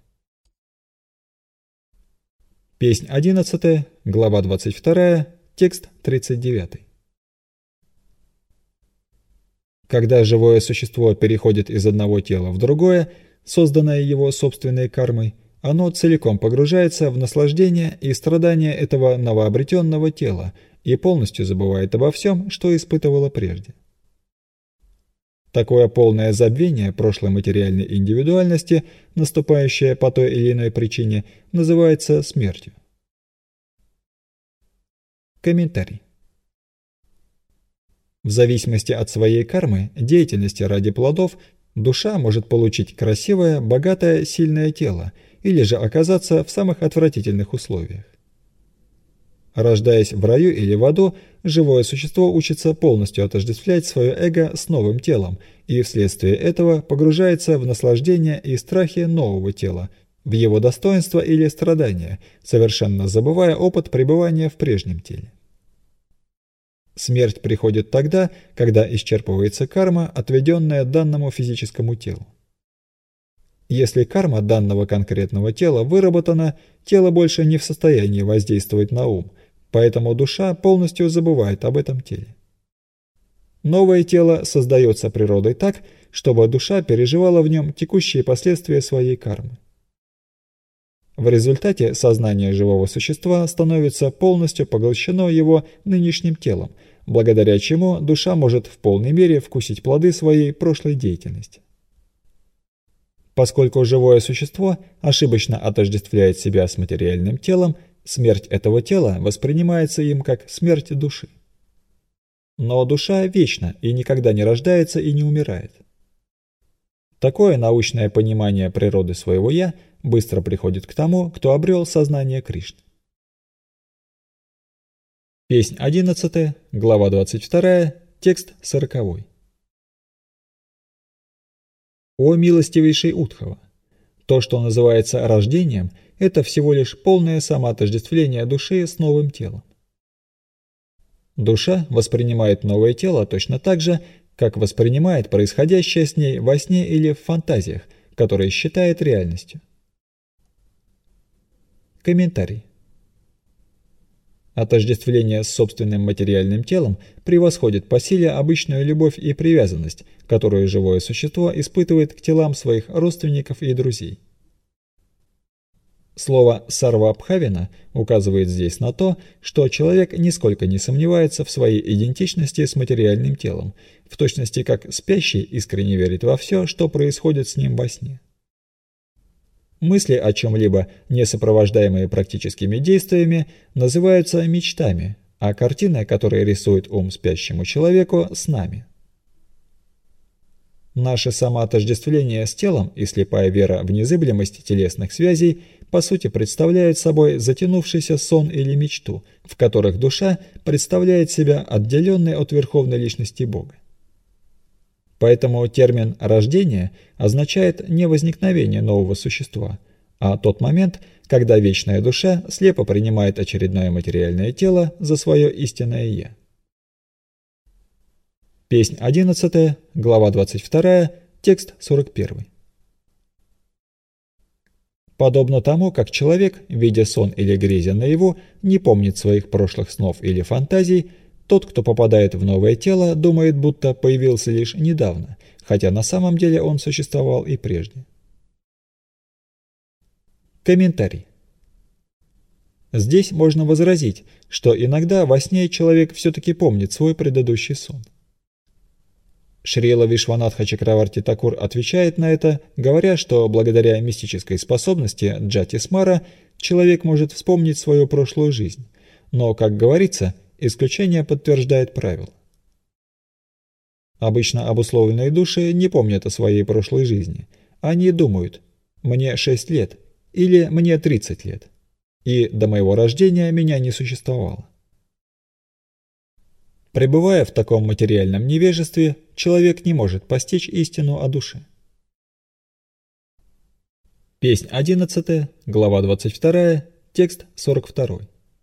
Песнь одиннадцатая, глава двадцать вторая, текст тридцать девятый. Когда живое существо переходит из одного тела в другое, созданное его собственной кармой, оно целиком погружается в наслаждение и страдания этого новообретенного тела и полностью забывает обо всем, что испытывало прежде. Такое полное забвение прошлой материальной индивидуальности, наступающее по той или иной причине, называется смертью. Комментарий. В зависимости от своей кармы, деятельности ради плодов, душа может получить красивое, богатое, сильное тело или же оказаться в самых отвратительных условиях. Рождаясь в раю или в аду, живое существо учится полностью отождествлять свое эго с новым телом и вследствие этого погружается в наслаждение и страхи нового тела, в его достоинство или страдания, совершенно забывая опыт пребывания в прежнем теле. Смерть приходит тогда, когда исчерпывается карма, отведенная данному физическому телу. Если карма данного конкретного тела выработана, тело больше не в состоянии воздействовать на ум, поэтому душа полностью забывает об этом теле. Новое тело создается природой так, чтобы душа переживала в нем текущие последствия своей кармы. В результате сознание живого существа становится полностью поглощено его нынешним телом, благодаря чему душа может в полной мере вкусить плоды своей прошлой деятельности. Поскольку живое существо ошибочно отождествляет себя с материальным телом, смерть этого тела воспринимается им как смерть души. Но душа вечна и никогда не рождается и не умирает. Такое научное понимание природы своего «я» быстро приходит к тому, кто обрел сознание Кришны. Песнь одиннадцатая, глава двадцать вторая, текст сороковой. О милостивейший Удхава! То, что называется рождением, это всего лишь полное самоотождествление души с новым телом. Душа воспринимает новое тело точно так же, как воспринимает происходящее с ней во сне или в фантазиях, которые считает реальностью. Комментарий. Отождествление с собственным материальным телом превосходит по силе обычную любовь и привязанность, которую живое существо испытывает к телам своих родственников и друзей. Слово «сарвабхавина» указывает здесь на то, что человек нисколько не сомневается в своей идентичности с материальным телом, в точности как спящий искренне верит во все, что происходит с ним во сне. Мысли о чем-либо, не сопровождаемые практическими действиями, называются мечтами, а картины, которые рисует ум спящему человеку, с нами. Наше самоотождествление с телом и слепая вера в незыблемость телесных связей по сути представляют собой затянувшийся сон или мечту, в которых душа представляет себя отделенной от верховной личности Бога. Поэтому термин «рождение» означает не возникновение нового существа, а тот момент, когда вечная душа слепо принимает очередное материальное тело за свое истинное «я». Песнь одиннадцатая, глава двадцать вторая, текст сорок первый. Подобно тому, как человек, видя сон или грезя наяву, не помнит своих прошлых снов или фантазий, тот, кто попадает в новое тело, думает, будто появился лишь недавно, хотя на самом деле он существовал и прежде. Комментарий. Здесь можно возразить, что иногда во сне человек все-таки помнит свой предыдущий сон. Шрила Вишванатха Чакраварти Такур отвечает на это, говоря, что благодаря мистической способности Джати-Смара человек может вспомнить свою прошлую жизнь, но, как говорится, исключение подтверждает правило. Обычно обусловленные души не помнят о своей прошлой жизни. Они думают «мне шесть лет» или «мне тридцать лет», и до моего рождения меня не существовало. Пребывая в таком материальном невежестве, человек не может постичь истину о душе. Песнь одиннадцатая, глава двадцать вторая, текст сорок два.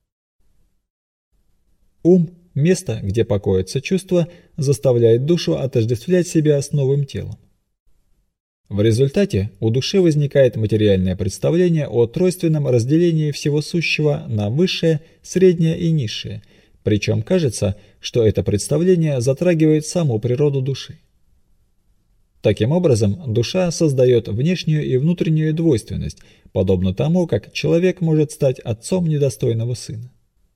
Ум, место, где покоятся чувства, заставляет душу отождествлять себя с новым телом. В результате у души возникает материальное представление о тройственном разделении всего сущего на высшее, среднее и низшее, причем кажется, что это представление затрагивает саму природу души. Таким образом, душа создает внешнюю и внутреннюю двойственность, подобно тому, как человек может стать отцом недостойного сына.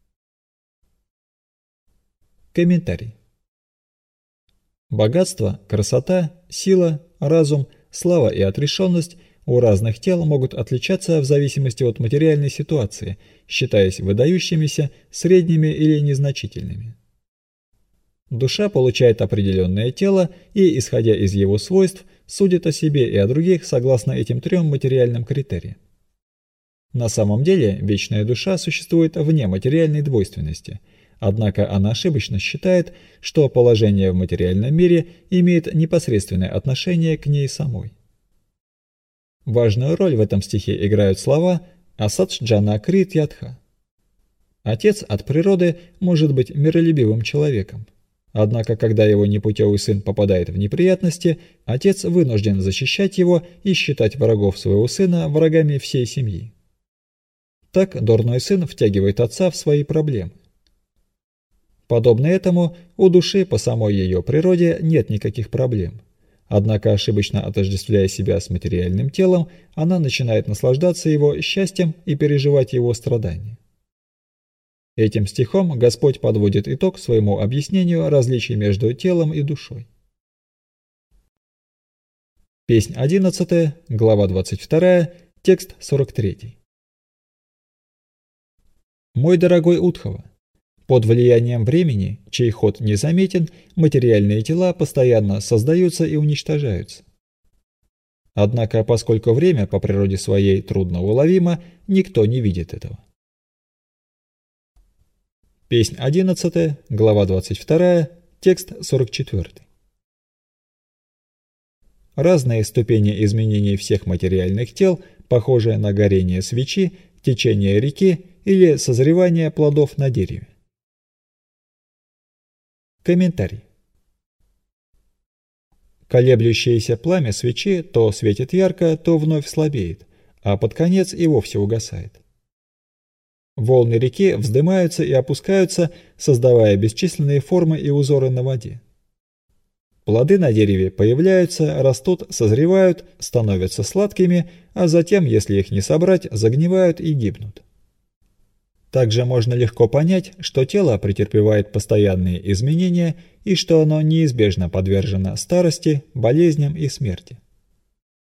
Комментарий. Богатство, красота, сила, разум, слава и отрешенность у разных тел могут отличаться в зависимости от материальной ситуации, считаясь выдающимися, средними или незначительными. Душа получает определенное тело и, исходя из его свойств, судит о себе и о других согласно этим трем материальным критериям. На самом деле, вечная душа существует вне материальной двойственности, однако она ошибочно считает, что положение в материальном мире имеет непосредственное отношение к ней самой. Важную роль в этом стихе играют слова «Асаджана крит ядха». Отец от природы может быть миролюбивым человеком. Однако, когда его непутевый сын попадает в неприятности, отец вынужден защищать его и считать врагов своего сына врагами всей семьи. Так дурной сын втягивает отца в свои проблемы. Подобно этому, у души по самой ее природе нет никаких проблем. Однако, ошибочно отождествляя себя с материальным телом, она начинает наслаждаться его счастьем и переживать его страдания. Этим стихом Господь подводит итог своему объяснению различий между телом и душой. Песнь одиннадцатая, глава двадцать вторая, текст сорок три. Мой дорогой Удхава, под влиянием времени, чей ход незаметен, материальные тела постоянно создаются и уничтожаются. Однако, поскольку время по природе своей трудно уловимо, никто не видит этого. Песнь одиннадцатая, глава двадцать вторая, текст сорок четыре. Разные ступени изменений всех материальных тел, похожие на горение свечи, течение реки или созревание плодов на дереве. Комментарий. Колеблющееся пламя свечи то светит ярко, то вновь слабеет, а под конец и вовсе угасает. Волны реки вздымаются и опускаются, создавая бесчисленные формы и узоры на воде. Плоды на дереве появляются, растут, созревают, становятся сладкими, а затем, если их не собрать, загнивают и гибнут. Также можно легко понять, что тело претерпевает постоянные изменения и что оно неизбежно подвержено старости, болезням и смерти.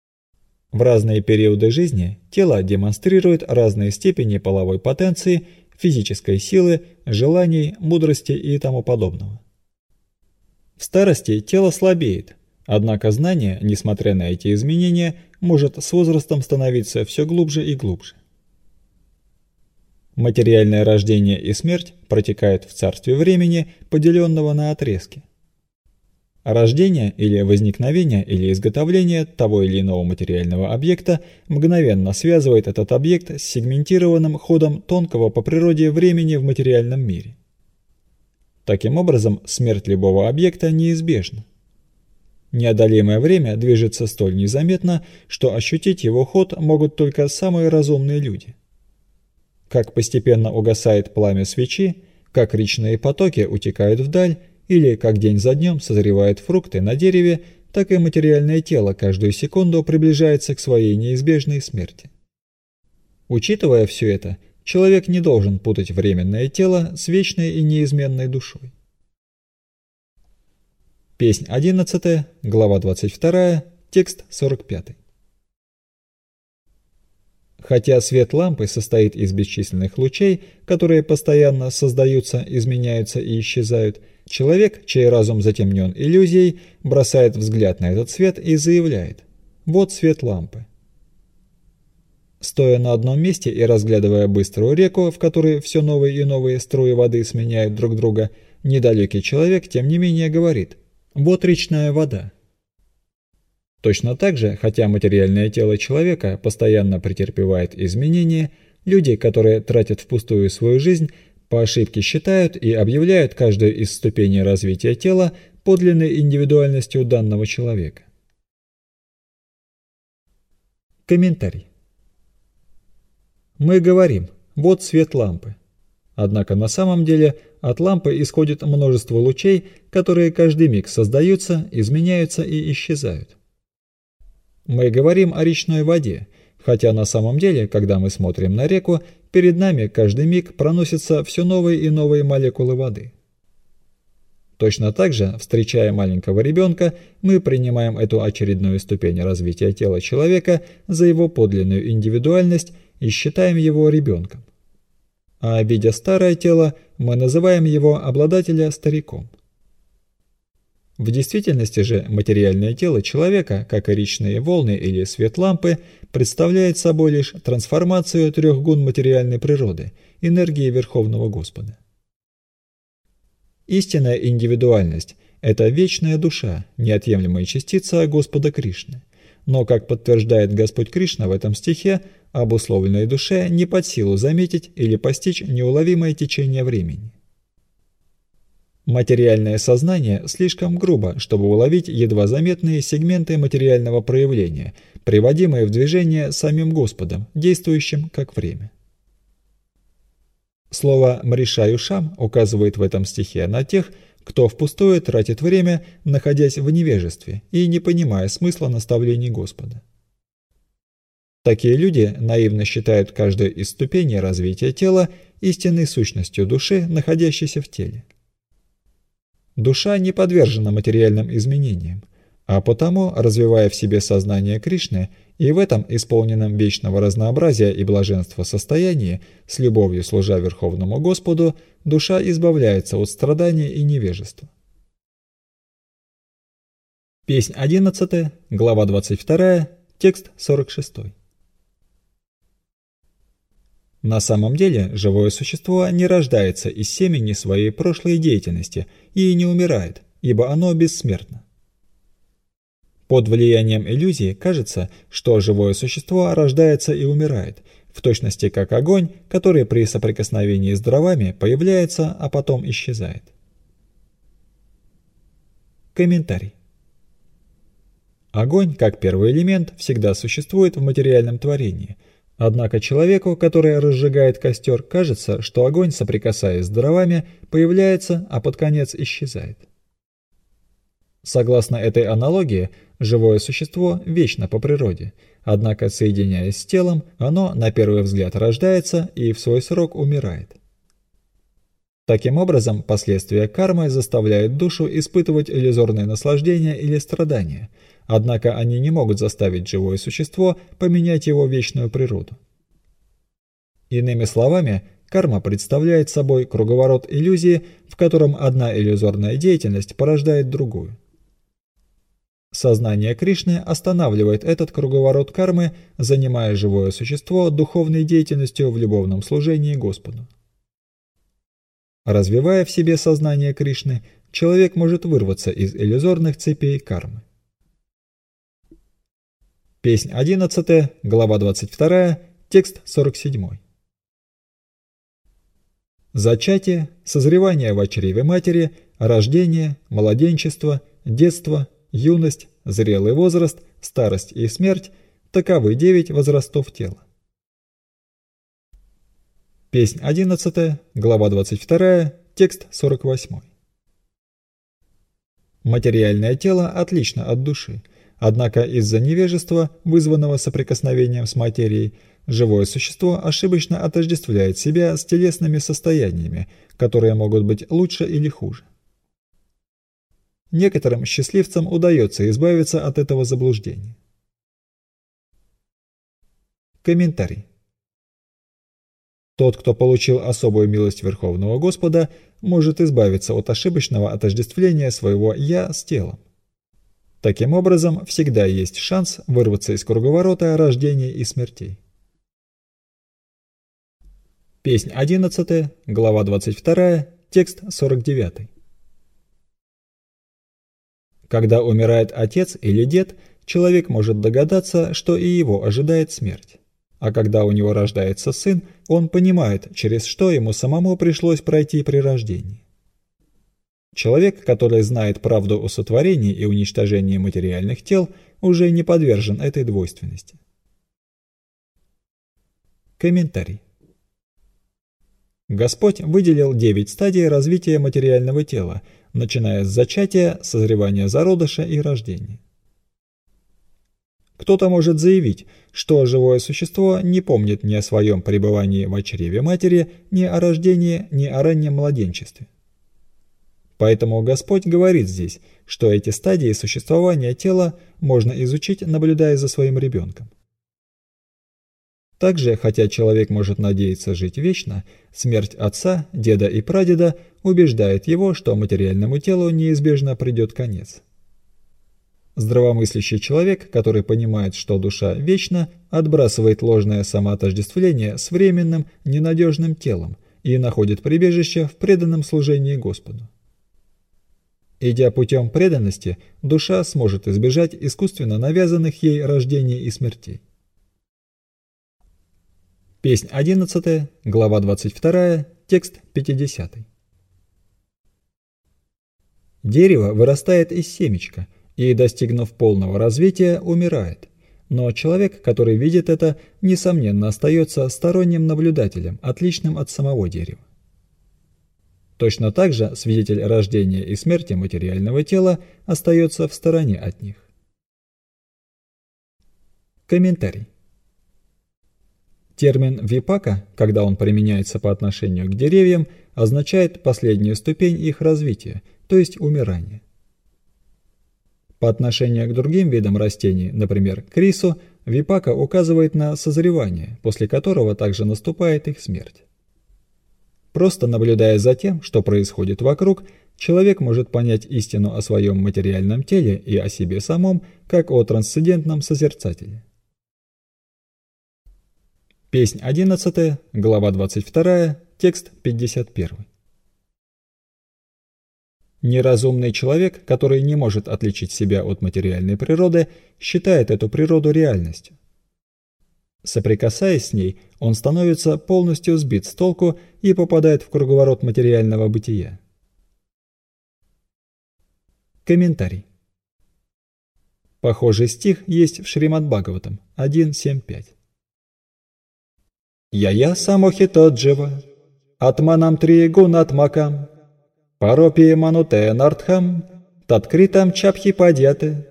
В разные периоды жизни тело демонстрирует разные степени половой потенции, физической силы, желаний, мудрости и тому подобного. В старости тело слабеет, однако знание, несмотря на эти изменения, может с возрастом становиться все глубже и глубже. Материальное рождение и смерть протекают в царстве времени, поделенного на отрезки. Рождение или возникновение или изготовление того или иного материального объекта мгновенно связывает этот объект с сегментированным ходом тонкого по природе времени в материальном мире. Таким образом, смерть любого объекта неизбежна. Неодолимое время движется столь незаметно, что ощутить его ход могут только самые разумные люди. Как постепенно угасает пламя свечи, как речные потоки утекают вдаль, или как день за днем созревают фрукты на дереве, так и материальное тело каждую секунду приближается к своей неизбежной смерти. Учитывая все это, человек не должен путать временное тело с вечной и неизменной душой. Песнь одиннадцатая, глава двадцать вторая, текст сорок пятый. Хотя свет лампы состоит из бесчисленных лучей, которые постоянно создаются, изменяются и исчезают, человек, чей разум затемнен иллюзией, бросает взгляд на этот свет и заявляет: «Вот свет лампы». Стоя на одном месте и разглядывая быструю реку, в которой все новые и новые струи воды сменяют друг друга, недалекий человек, тем не менее, говорит: «Вот речная вода». Точно так же, хотя материальное тело человека постоянно претерпевает изменения, люди, которые тратят впустую свою жизнь, по ошибке считают и объявляют каждую из ступеней развития тела подлинной индивидуальностью данного человека. Комментарий. Мы говорим: вот свет лампы. Однако на самом деле от лампы исходит множество лучей, которые каждый миг создаются, изменяются и исчезают. Мы говорим о речной воде, хотя на самом деле, когда мы смотрим на реку, перед нами каждый миг проносятся все новые и новые молекулы воды. Точно так же, встречая маленького ребенка, мы принимаем эту очередную ступень развития тела человека за его подлинную индивидуальность и считаем его ребенком. А видя старое тело, мы называем его обладателя стариком. В действительности же материальное тело человека, как и речные волны или свет лампы, представляет собой лишь трансформацию трех гун материальной природы, энергии Верховного Господа. Истинная индивидуальность – это вечная душа, неотъемлемая частица Господа Кришны. Но, как подтверждает Господь Кришна в этом стихе, обусловленной душе не под силу заметить или постичь неуловимое течение времени. Материальное сознание слишком грубо, чтобы уловить едва заметные сегменты материального проявления, приводимые в движение самим Господом, действующим как время. Слово «мришаюшам» указывает в этом стихе на тех, кто впустую тратит время, находясь в невежестве и не понимая смысла наставлений Господа. Такие люди наивно считают каждую из ступеней развития тела истинной сущностью души, находящейся в теле. Душа не подвержена материальным изменениям, а потому, развивая в себе сознание Кришны и в этом исполненном вечного разнообразия и блаженства состоянии, с любовью служа Верховному Господу, душа избавляется от страдания и невежества. Песнь одиннадцатая, глава двадцать вторая, текст сорок шестой. На самом деле, живое существо не рождается из семени своей прошлой деятельности и не умирает, ибо оно бессмертно. Под влиянием иллюзии кажется, что живое существо рождается и умирает, в точности как огонь, который при соприкосновении с дровами появляется, а потом исчезает. Комментарий. Огонь, как первый элемент, всегда существует в материальном творении. Однако человеку, который разжигает костер, кажется, что огонь, соприкасаясь с дровами, появляется, а под конец исчезает. Согласно этой аналогии, живое существо вечно по природе, однако, соединяясь с телом, оно на первый взгляд рождается и в свой срок умирает. Таким образом, последствия кармы заставляют душу испытывать иллюзорные наслаждения или страдания, однако они не могут заставить живое существо поменять его вечную природу. Иными словами, карма представляет собой круговорот иллюзии, в котором одна иллюзорная деятельность порождает другую. Сознание Кришны останавливает этот круговорот кармы, занимая живое существо духовной деятельностью в любовном служении Господу. Развивая в себе сознание Кришны, человек может вырваться из иллюзорных цепей кармы. Песнь одиннадцатая, глава двадцать вторая, текст сорок семь. Зачатие, созревание в чреве матери, рождение, младенчество, детство, юность, зрелый возраст, старость и смерть – таковы девять возрастов тела. Песнь одиннадцатая, глава двадцать вторая, текст сорок восемь. Материальное тело отлично от души, однако из-за невежества, вызванного соприкосновением с материей, живое существо ошибочно отождествляет себя с телесными состояниями, которые могут быть лучше или хуже. Некоторым счастливцам удается избавиться от этого заблуждения. Комментарий. Тот, кто получил особую милость Верховного Господа, может избавиться от ошибочного отождествления своего «я» с телом. Таким образом, всегда есть шанс вырваться из круговорота рождений и смертей. Песнь одиннадцатая, глава двадцать вторая, текст сорок девять. Когда умирает отец или дед, человек может догадаться, что и его ожидает смерть. А когда у него рождается сын, он понимает, через что ему самому пришлось пройти при рождении. Человек, который знает правду о сотворении и уничтожении материальных тел, уже не подвержен этой двойственности. Комментарий. Господь выделил девять стадий развития материального тела, начиная с зачатия, созревания зародыша и рождения. Кто-то может заявить, что живое существо не помнит ни о своем пребывании в чреве матери, ни о рождении, ни о раннем младенчестве. Поэтому Господь говорит здесь, что эти стадии существования тела можно изучить, наблюдая за своим ребенком. Также, хотя человек может надеяться жить вечно, смерть отца, деда и прадеда убеждает его, что материальному телу неизбежно придет конец. Здравомыслящий человек, который понимает, что душа вечна, отбрасывает ложное самоотождествление с временным, ненадежным телом и находит прибежище в преданном служении Господу. Идя путем преданности, душа сможет избежать искусственно навязанных ей рождений и смертей. Песнь одиннадцатая, глава двадцать вторая, текст пятидесятый. Дерево вырастает из семечка и, достигнув полного развития, умирает, но человек, который видит это, несомненно остается сторонним наблюдателем, отличным от самого дерева. Точно так же свидетель рождения и смерти материального тела остается в стороне от них. Комментарий. Термин «випака», когда он применяется по отношению к деревьям, означает последнюю ступень их развития, то есть умирание. По отношению к другим видам растений, например, к рису, випака указывает на созревание, после которого также наступает их смерть. Просто наблюдая за тем, что происходит вокруг, человек может понять истину о своем материальном теле и о себе самом, как о трансцендентном созерцателе. Песнь одиннадцатая, глава двадцать вторая, текст пятьдесят один. Неразумный человек, который не может отличить себя от материальной природы, считает эту природу реальностью. Соприкасаясь с ней, он становится полностью сбит с толку и попадает в круговорот материального бытия. Комментарий. Похожий стих есть в Шримад-Бхагаватам один семь пять. «Я-я самохитоджива, атманам тригунатмакам, паропи мануте нартхам, таткритам чапхипадьяте».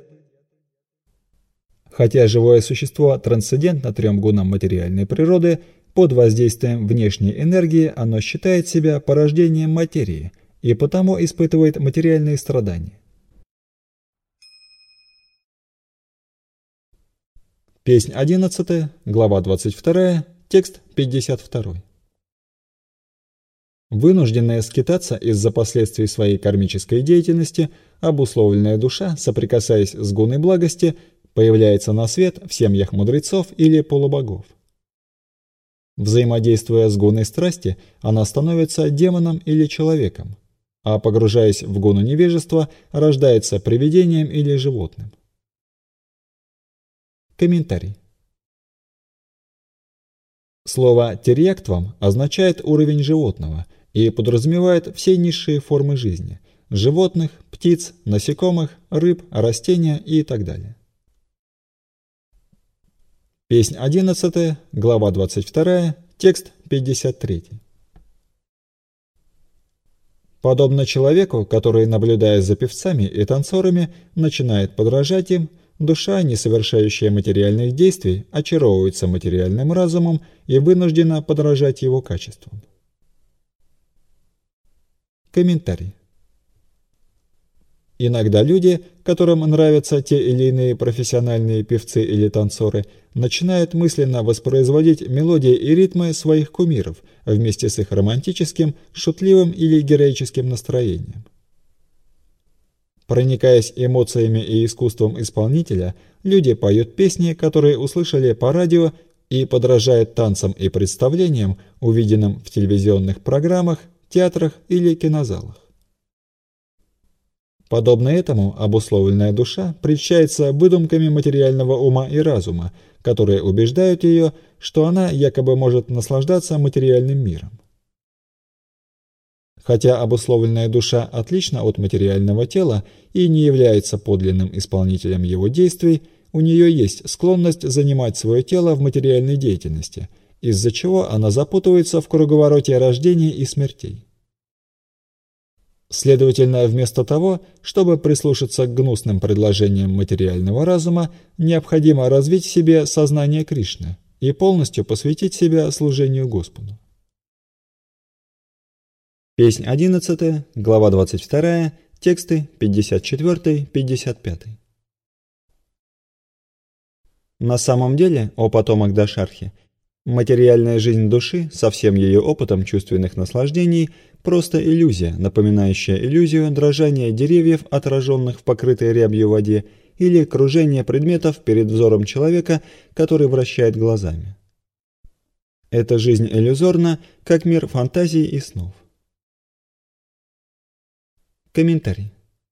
Хотя живое существо трансцендентно трем гунам материальной природы, под воздействием внешней энергии оно считает себя порождением материи и потому испытывает материальные страдания. Песнь одиннадцатая, глава двадцать вторая, текст пятьдесят два. Вынужденная скитаться из-за последствий своей кармической деятельности, обусловленная душа, соприкасаясь с гуной благости, появляется на свет в семьях мудрецов или полубогов. Взаимодействуя с гуной страсти, она становится демоном или человеком, а погружаясь в гуну невежества, рождается привидением или животным. Комментарий. Слово «терьяктвам» означает уровень животного и подразумевает все низшие формы жизни – животных, птиц, насекомых, рыб, растения и так далее. Песнь одиннадцатая, глава двадцать вторая, текст пятьдесят три. Подобно человеку, который, наблюдая за певцами и танцорами, начинает подражать им, душа, не совершающая материальных действий, очаровывается материальным разумом и вынуждена подражать его качествам. Комментарий. Иногда люди, которым нравятся те или иные профессиональные певцы или танцоры, начинают мысленно воспроизводить мелодии и ритмы своих кумиров вместе с их романтическим, шутливым или героическим настроением. Проникаясь эмоциями и искусством исполнителя, люди поют песни, которые услышали по радио, и подражают танцам и представлениям, увиденным в телевизионных программах, театрах или кинозалах. Подобно этому обусловленная душа прельщается выдумками материального ума и разума, которые убеждают ее, что она якобы может наслаждаться материальным миром. Хотя обусловленная душа отлична от материального тела и не является подлинным исполнителем его действий, у нее есть склонность занимать свое тело в материальной деятельности, из-за чего она запутывается в круговороте рождений и смертей. Следовательно, вместо того, чтобы прислушаться к гнусным предложениям материального разума, необходимо развить в себе сознание Кришны и полностью посвятить себя служению Господу. Песнь одиннадцатая, глава двадцать вторая, тексты пятьдесят четыре — пятьдесят пять. На самом деле, о потомок Дашархи, материальная жизнь души со всем ее опытом чувственных наслаждений – просто иллюзия, напоминающая иллюзию дрожания деревьев, отраженных в покрытой рябью воде, или кружение предметов перед взором человека, который вращает глазами. Эта жизнь иллюзорна, как мир фантазий и снов. Комментарий.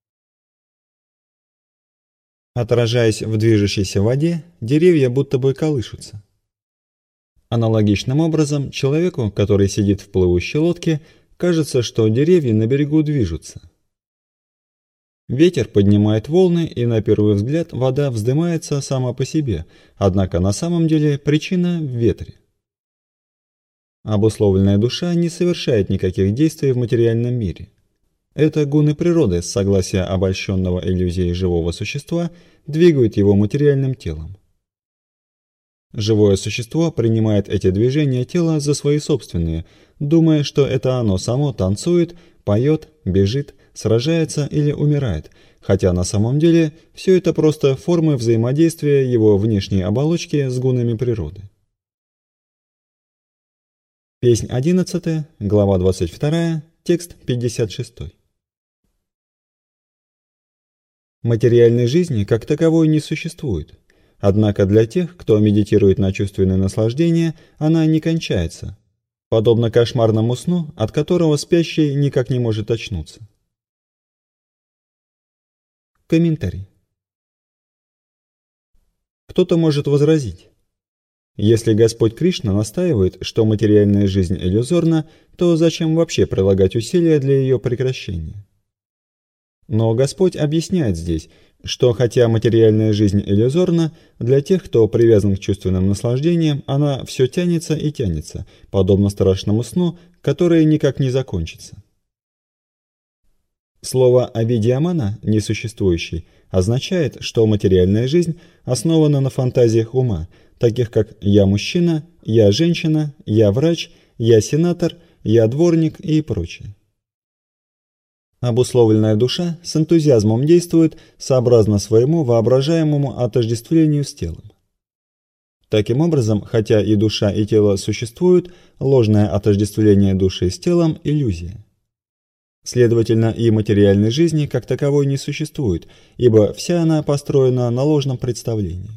Отражаясь в движущейся воде, деревья будто бы колышутся. Аналогичным образом, человеку, который сидит в плывущей лодке, кажется, что деревья на берегу движутся. Ветер поднимает волны, и на первый взгляд вода вздымается сама по себе, однако на самом деле причина в ветре. Обусловленная душа не совершает никаких действий в материальном мире. Это гуны природы, с согласия обольщенного иллюзией живого существа, двигают его материальным телом. Живое существо принимает эти движения тела за свои собственные, думая, что это оно само танцует, поет, бежит, сражается или умирает, хотя на самом деле все это просто формы взаимодействия его внешней оболочки с гунами природы. Песнь одиннадцатая, глава двадцать вторая, текст пятьдесят шесть. Материальной жизни как таковой не существует. Однако для тех, кто медитирует на чувственное наслаждение, она не кончается, подобно кошмарному сну, от которого спящий никак не может очнуться. Комментарий. Кто-то может возразить: если Господь Кришна настаивает, что материальная жизнь иллюзорна, то зачем вообще прилагать усилия для ее прекращения? Но Господь объясняет здесь, что хотя материальная жизнь иллюзорна, для тех, кто привязан к чувственным наслаждениям, она все тянется и тянется, подобно страшному сну, который никак не закончится. Слово «авидьямана», несуществующий, означает, что материальная жизнь основана на фантазиях ума, таких как «я мужчина», «я женщина», «я врач», «я сенатор», «я дворник» и прочее. Обусловленная душа с энтузиазмом действует сообразно своему воображаемому отождествлению с телом. Таким образом, хотя и душа, и тело существуют, ложное отождествление души с телом – иллюзия. Следовательно, и материальной жизни как таковой не существует, ибо вся она построена на ложном представлении.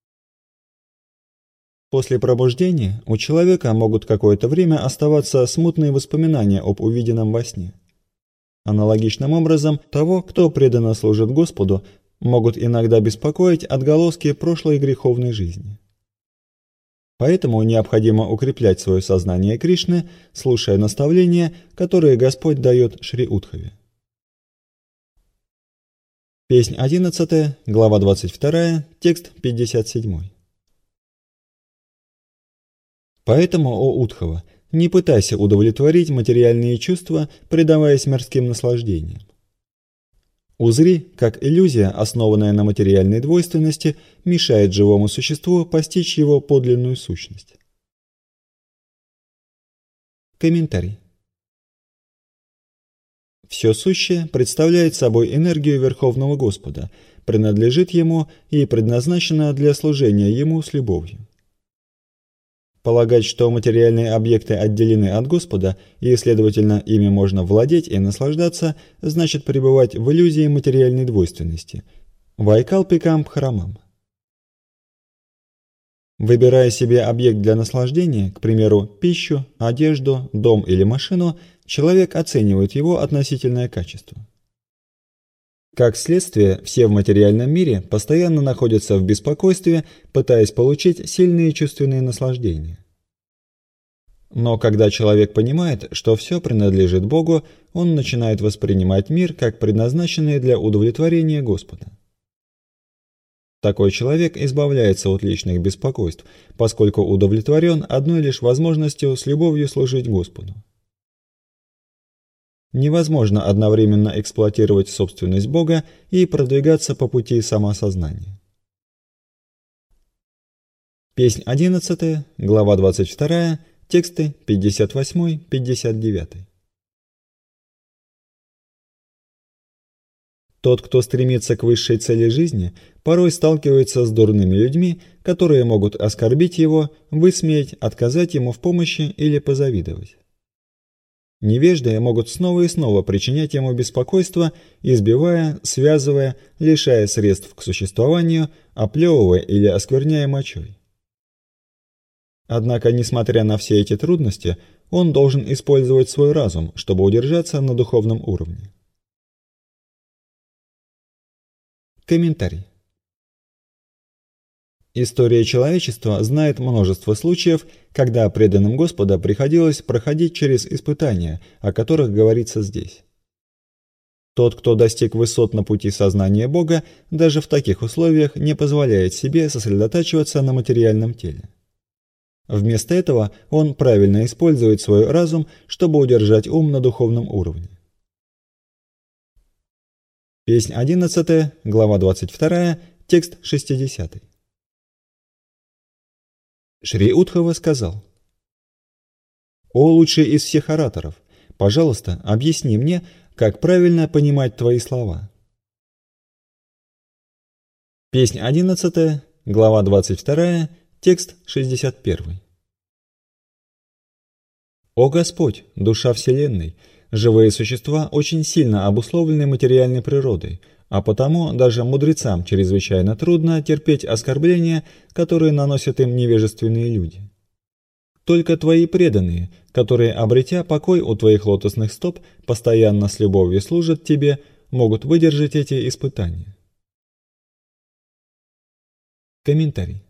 После пробуждения у человека могут какое-то время оставаться смутные воспоминания об увиденном во сне. Аналогичным образом, того, кто преданно служит Господу, могут иногда беспокоить отголоски прошлой греховной жизни. Поэтому необходимо укреплять свое сознание Кришны, слушая наставления, которые Господь дает Шри Удхаве. Песнь одиннадцатая, глава двадцать вторая, текст пятьдесят семь. Поэтому, о Удхава, не пытайся удовлетворить материальные чувства, предаваясь мирским наслаждениям. Узри, как иллюзия, основанная на материальной двойственности, мешает живому существу постичь его подлинную сущность. Комментарий. Все сущее представляет собой энергию Верховного Господа, принадлежит Ему и предназначено для служения Ему с любовью. Полагать, что материальные объекты отделены от Господа и, следовательно, ими можно владеть и наслаждаться, значит пребывать в иллюзии материальной двойственности. Вайкалпикам Бхарамам. Выбирая себе объект для наслаждения, к примеру, пищу, одежду, дом или машину, человек оценивает его относительное качество. Как следствие, все в материальном мире постоянно находятся в беспокойстве, пытаясь получить сильные чувственные наслаждения. Но когда человек понимает, что все принадлежит Богу, он начинает воспринимать мир как предназначенный для удовлетворения Господа. Такой человек избавляется от личных беспокойств, поскольку удовлетворен одной лишь возможностью с любовью служить Господу. Невозможно одновременно эксплуатировать собственность Бога и продвигаться по пути самосознания. Песнь одиннадцатая, глава двадцать вторая, тексты пятьдесят восемь — пятьдесят девять. Тот, кто стремится к высшей цели жизни, порой сталкивается с дурными людьми, которые могут оскорбить его, высмеять, отказать ему в помощи или позавидовать. Невежды могут снова и снова причинять ему беспокойство, избивая, связывая, лишая средств к существованию, оплевывая или оскверняя мочой. Однако, несмотря на все эти трудности, он должен использовать свой разум, чтобы удержаться на духовном уровне. Комментарий. История человечества знает множество случаев, когда преданным Господа приходилось проходить через испытания, о которых говорится здесь. Тот, кто достиг высот на пути сознания Бога, даже в таких условиях не позволяет себе сосредотачиваться на материальном теле. Вместо этого он правильно использует свой разум, чтобы удержать ум на духовном уровне. Песнь одиннадцатая, глава двадцать вторая, текст шестидесятый. Шри Удхава сказал: «О лучший из всех ораторов, пожалуйста, объясни мне, как правильно понимать твои слова». Песнь одиннадцатая, глава двадцать вторая, текст шестьдесят первый. «О Господь, душа Вселенной, живые существа очень сильно обусловлены материальной природой, а потому даже мудрецам чрезвычайно трудно терпеть оскорбления, которые наносят им невежественные люди. Только твои преданные, которые, обретя покой у твоих лотосных стоп, постоянно с любовью служат тебе, могут выдержать эти испытания». Комментарий.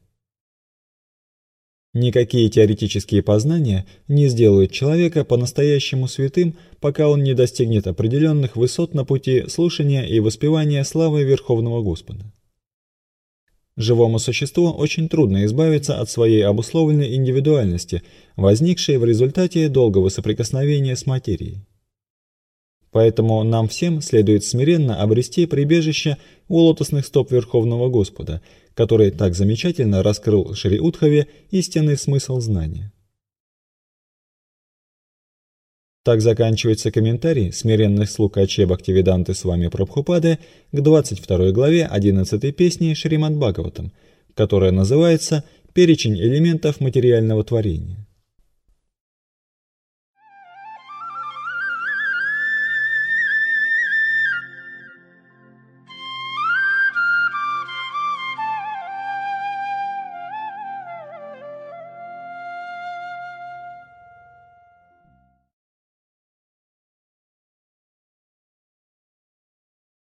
Никакие теоретические познания не сделают человека по-настоящему святым, пока он не достигнет определенных высот на пути слушания и воспевания славы Верховного Господа. Живому существу очень трудно избавиться от своей обусловленной индивидуальности, возникшей в результате долгого соприкосновения с материей. Поэтому нам всем следует смиренно обрести прибежище у лотосных стоп Верховного Господа, который так замечательно раскрыл Шри Удхаве истинный смысл знания. Так заканчивается комментарий смиренных слуг Аче Бхактивиданты Свами Прабхупады к двадцать второй главе одиннадцатой песни Шримад Бхагаватам, которая называется перечень элементов материального творения.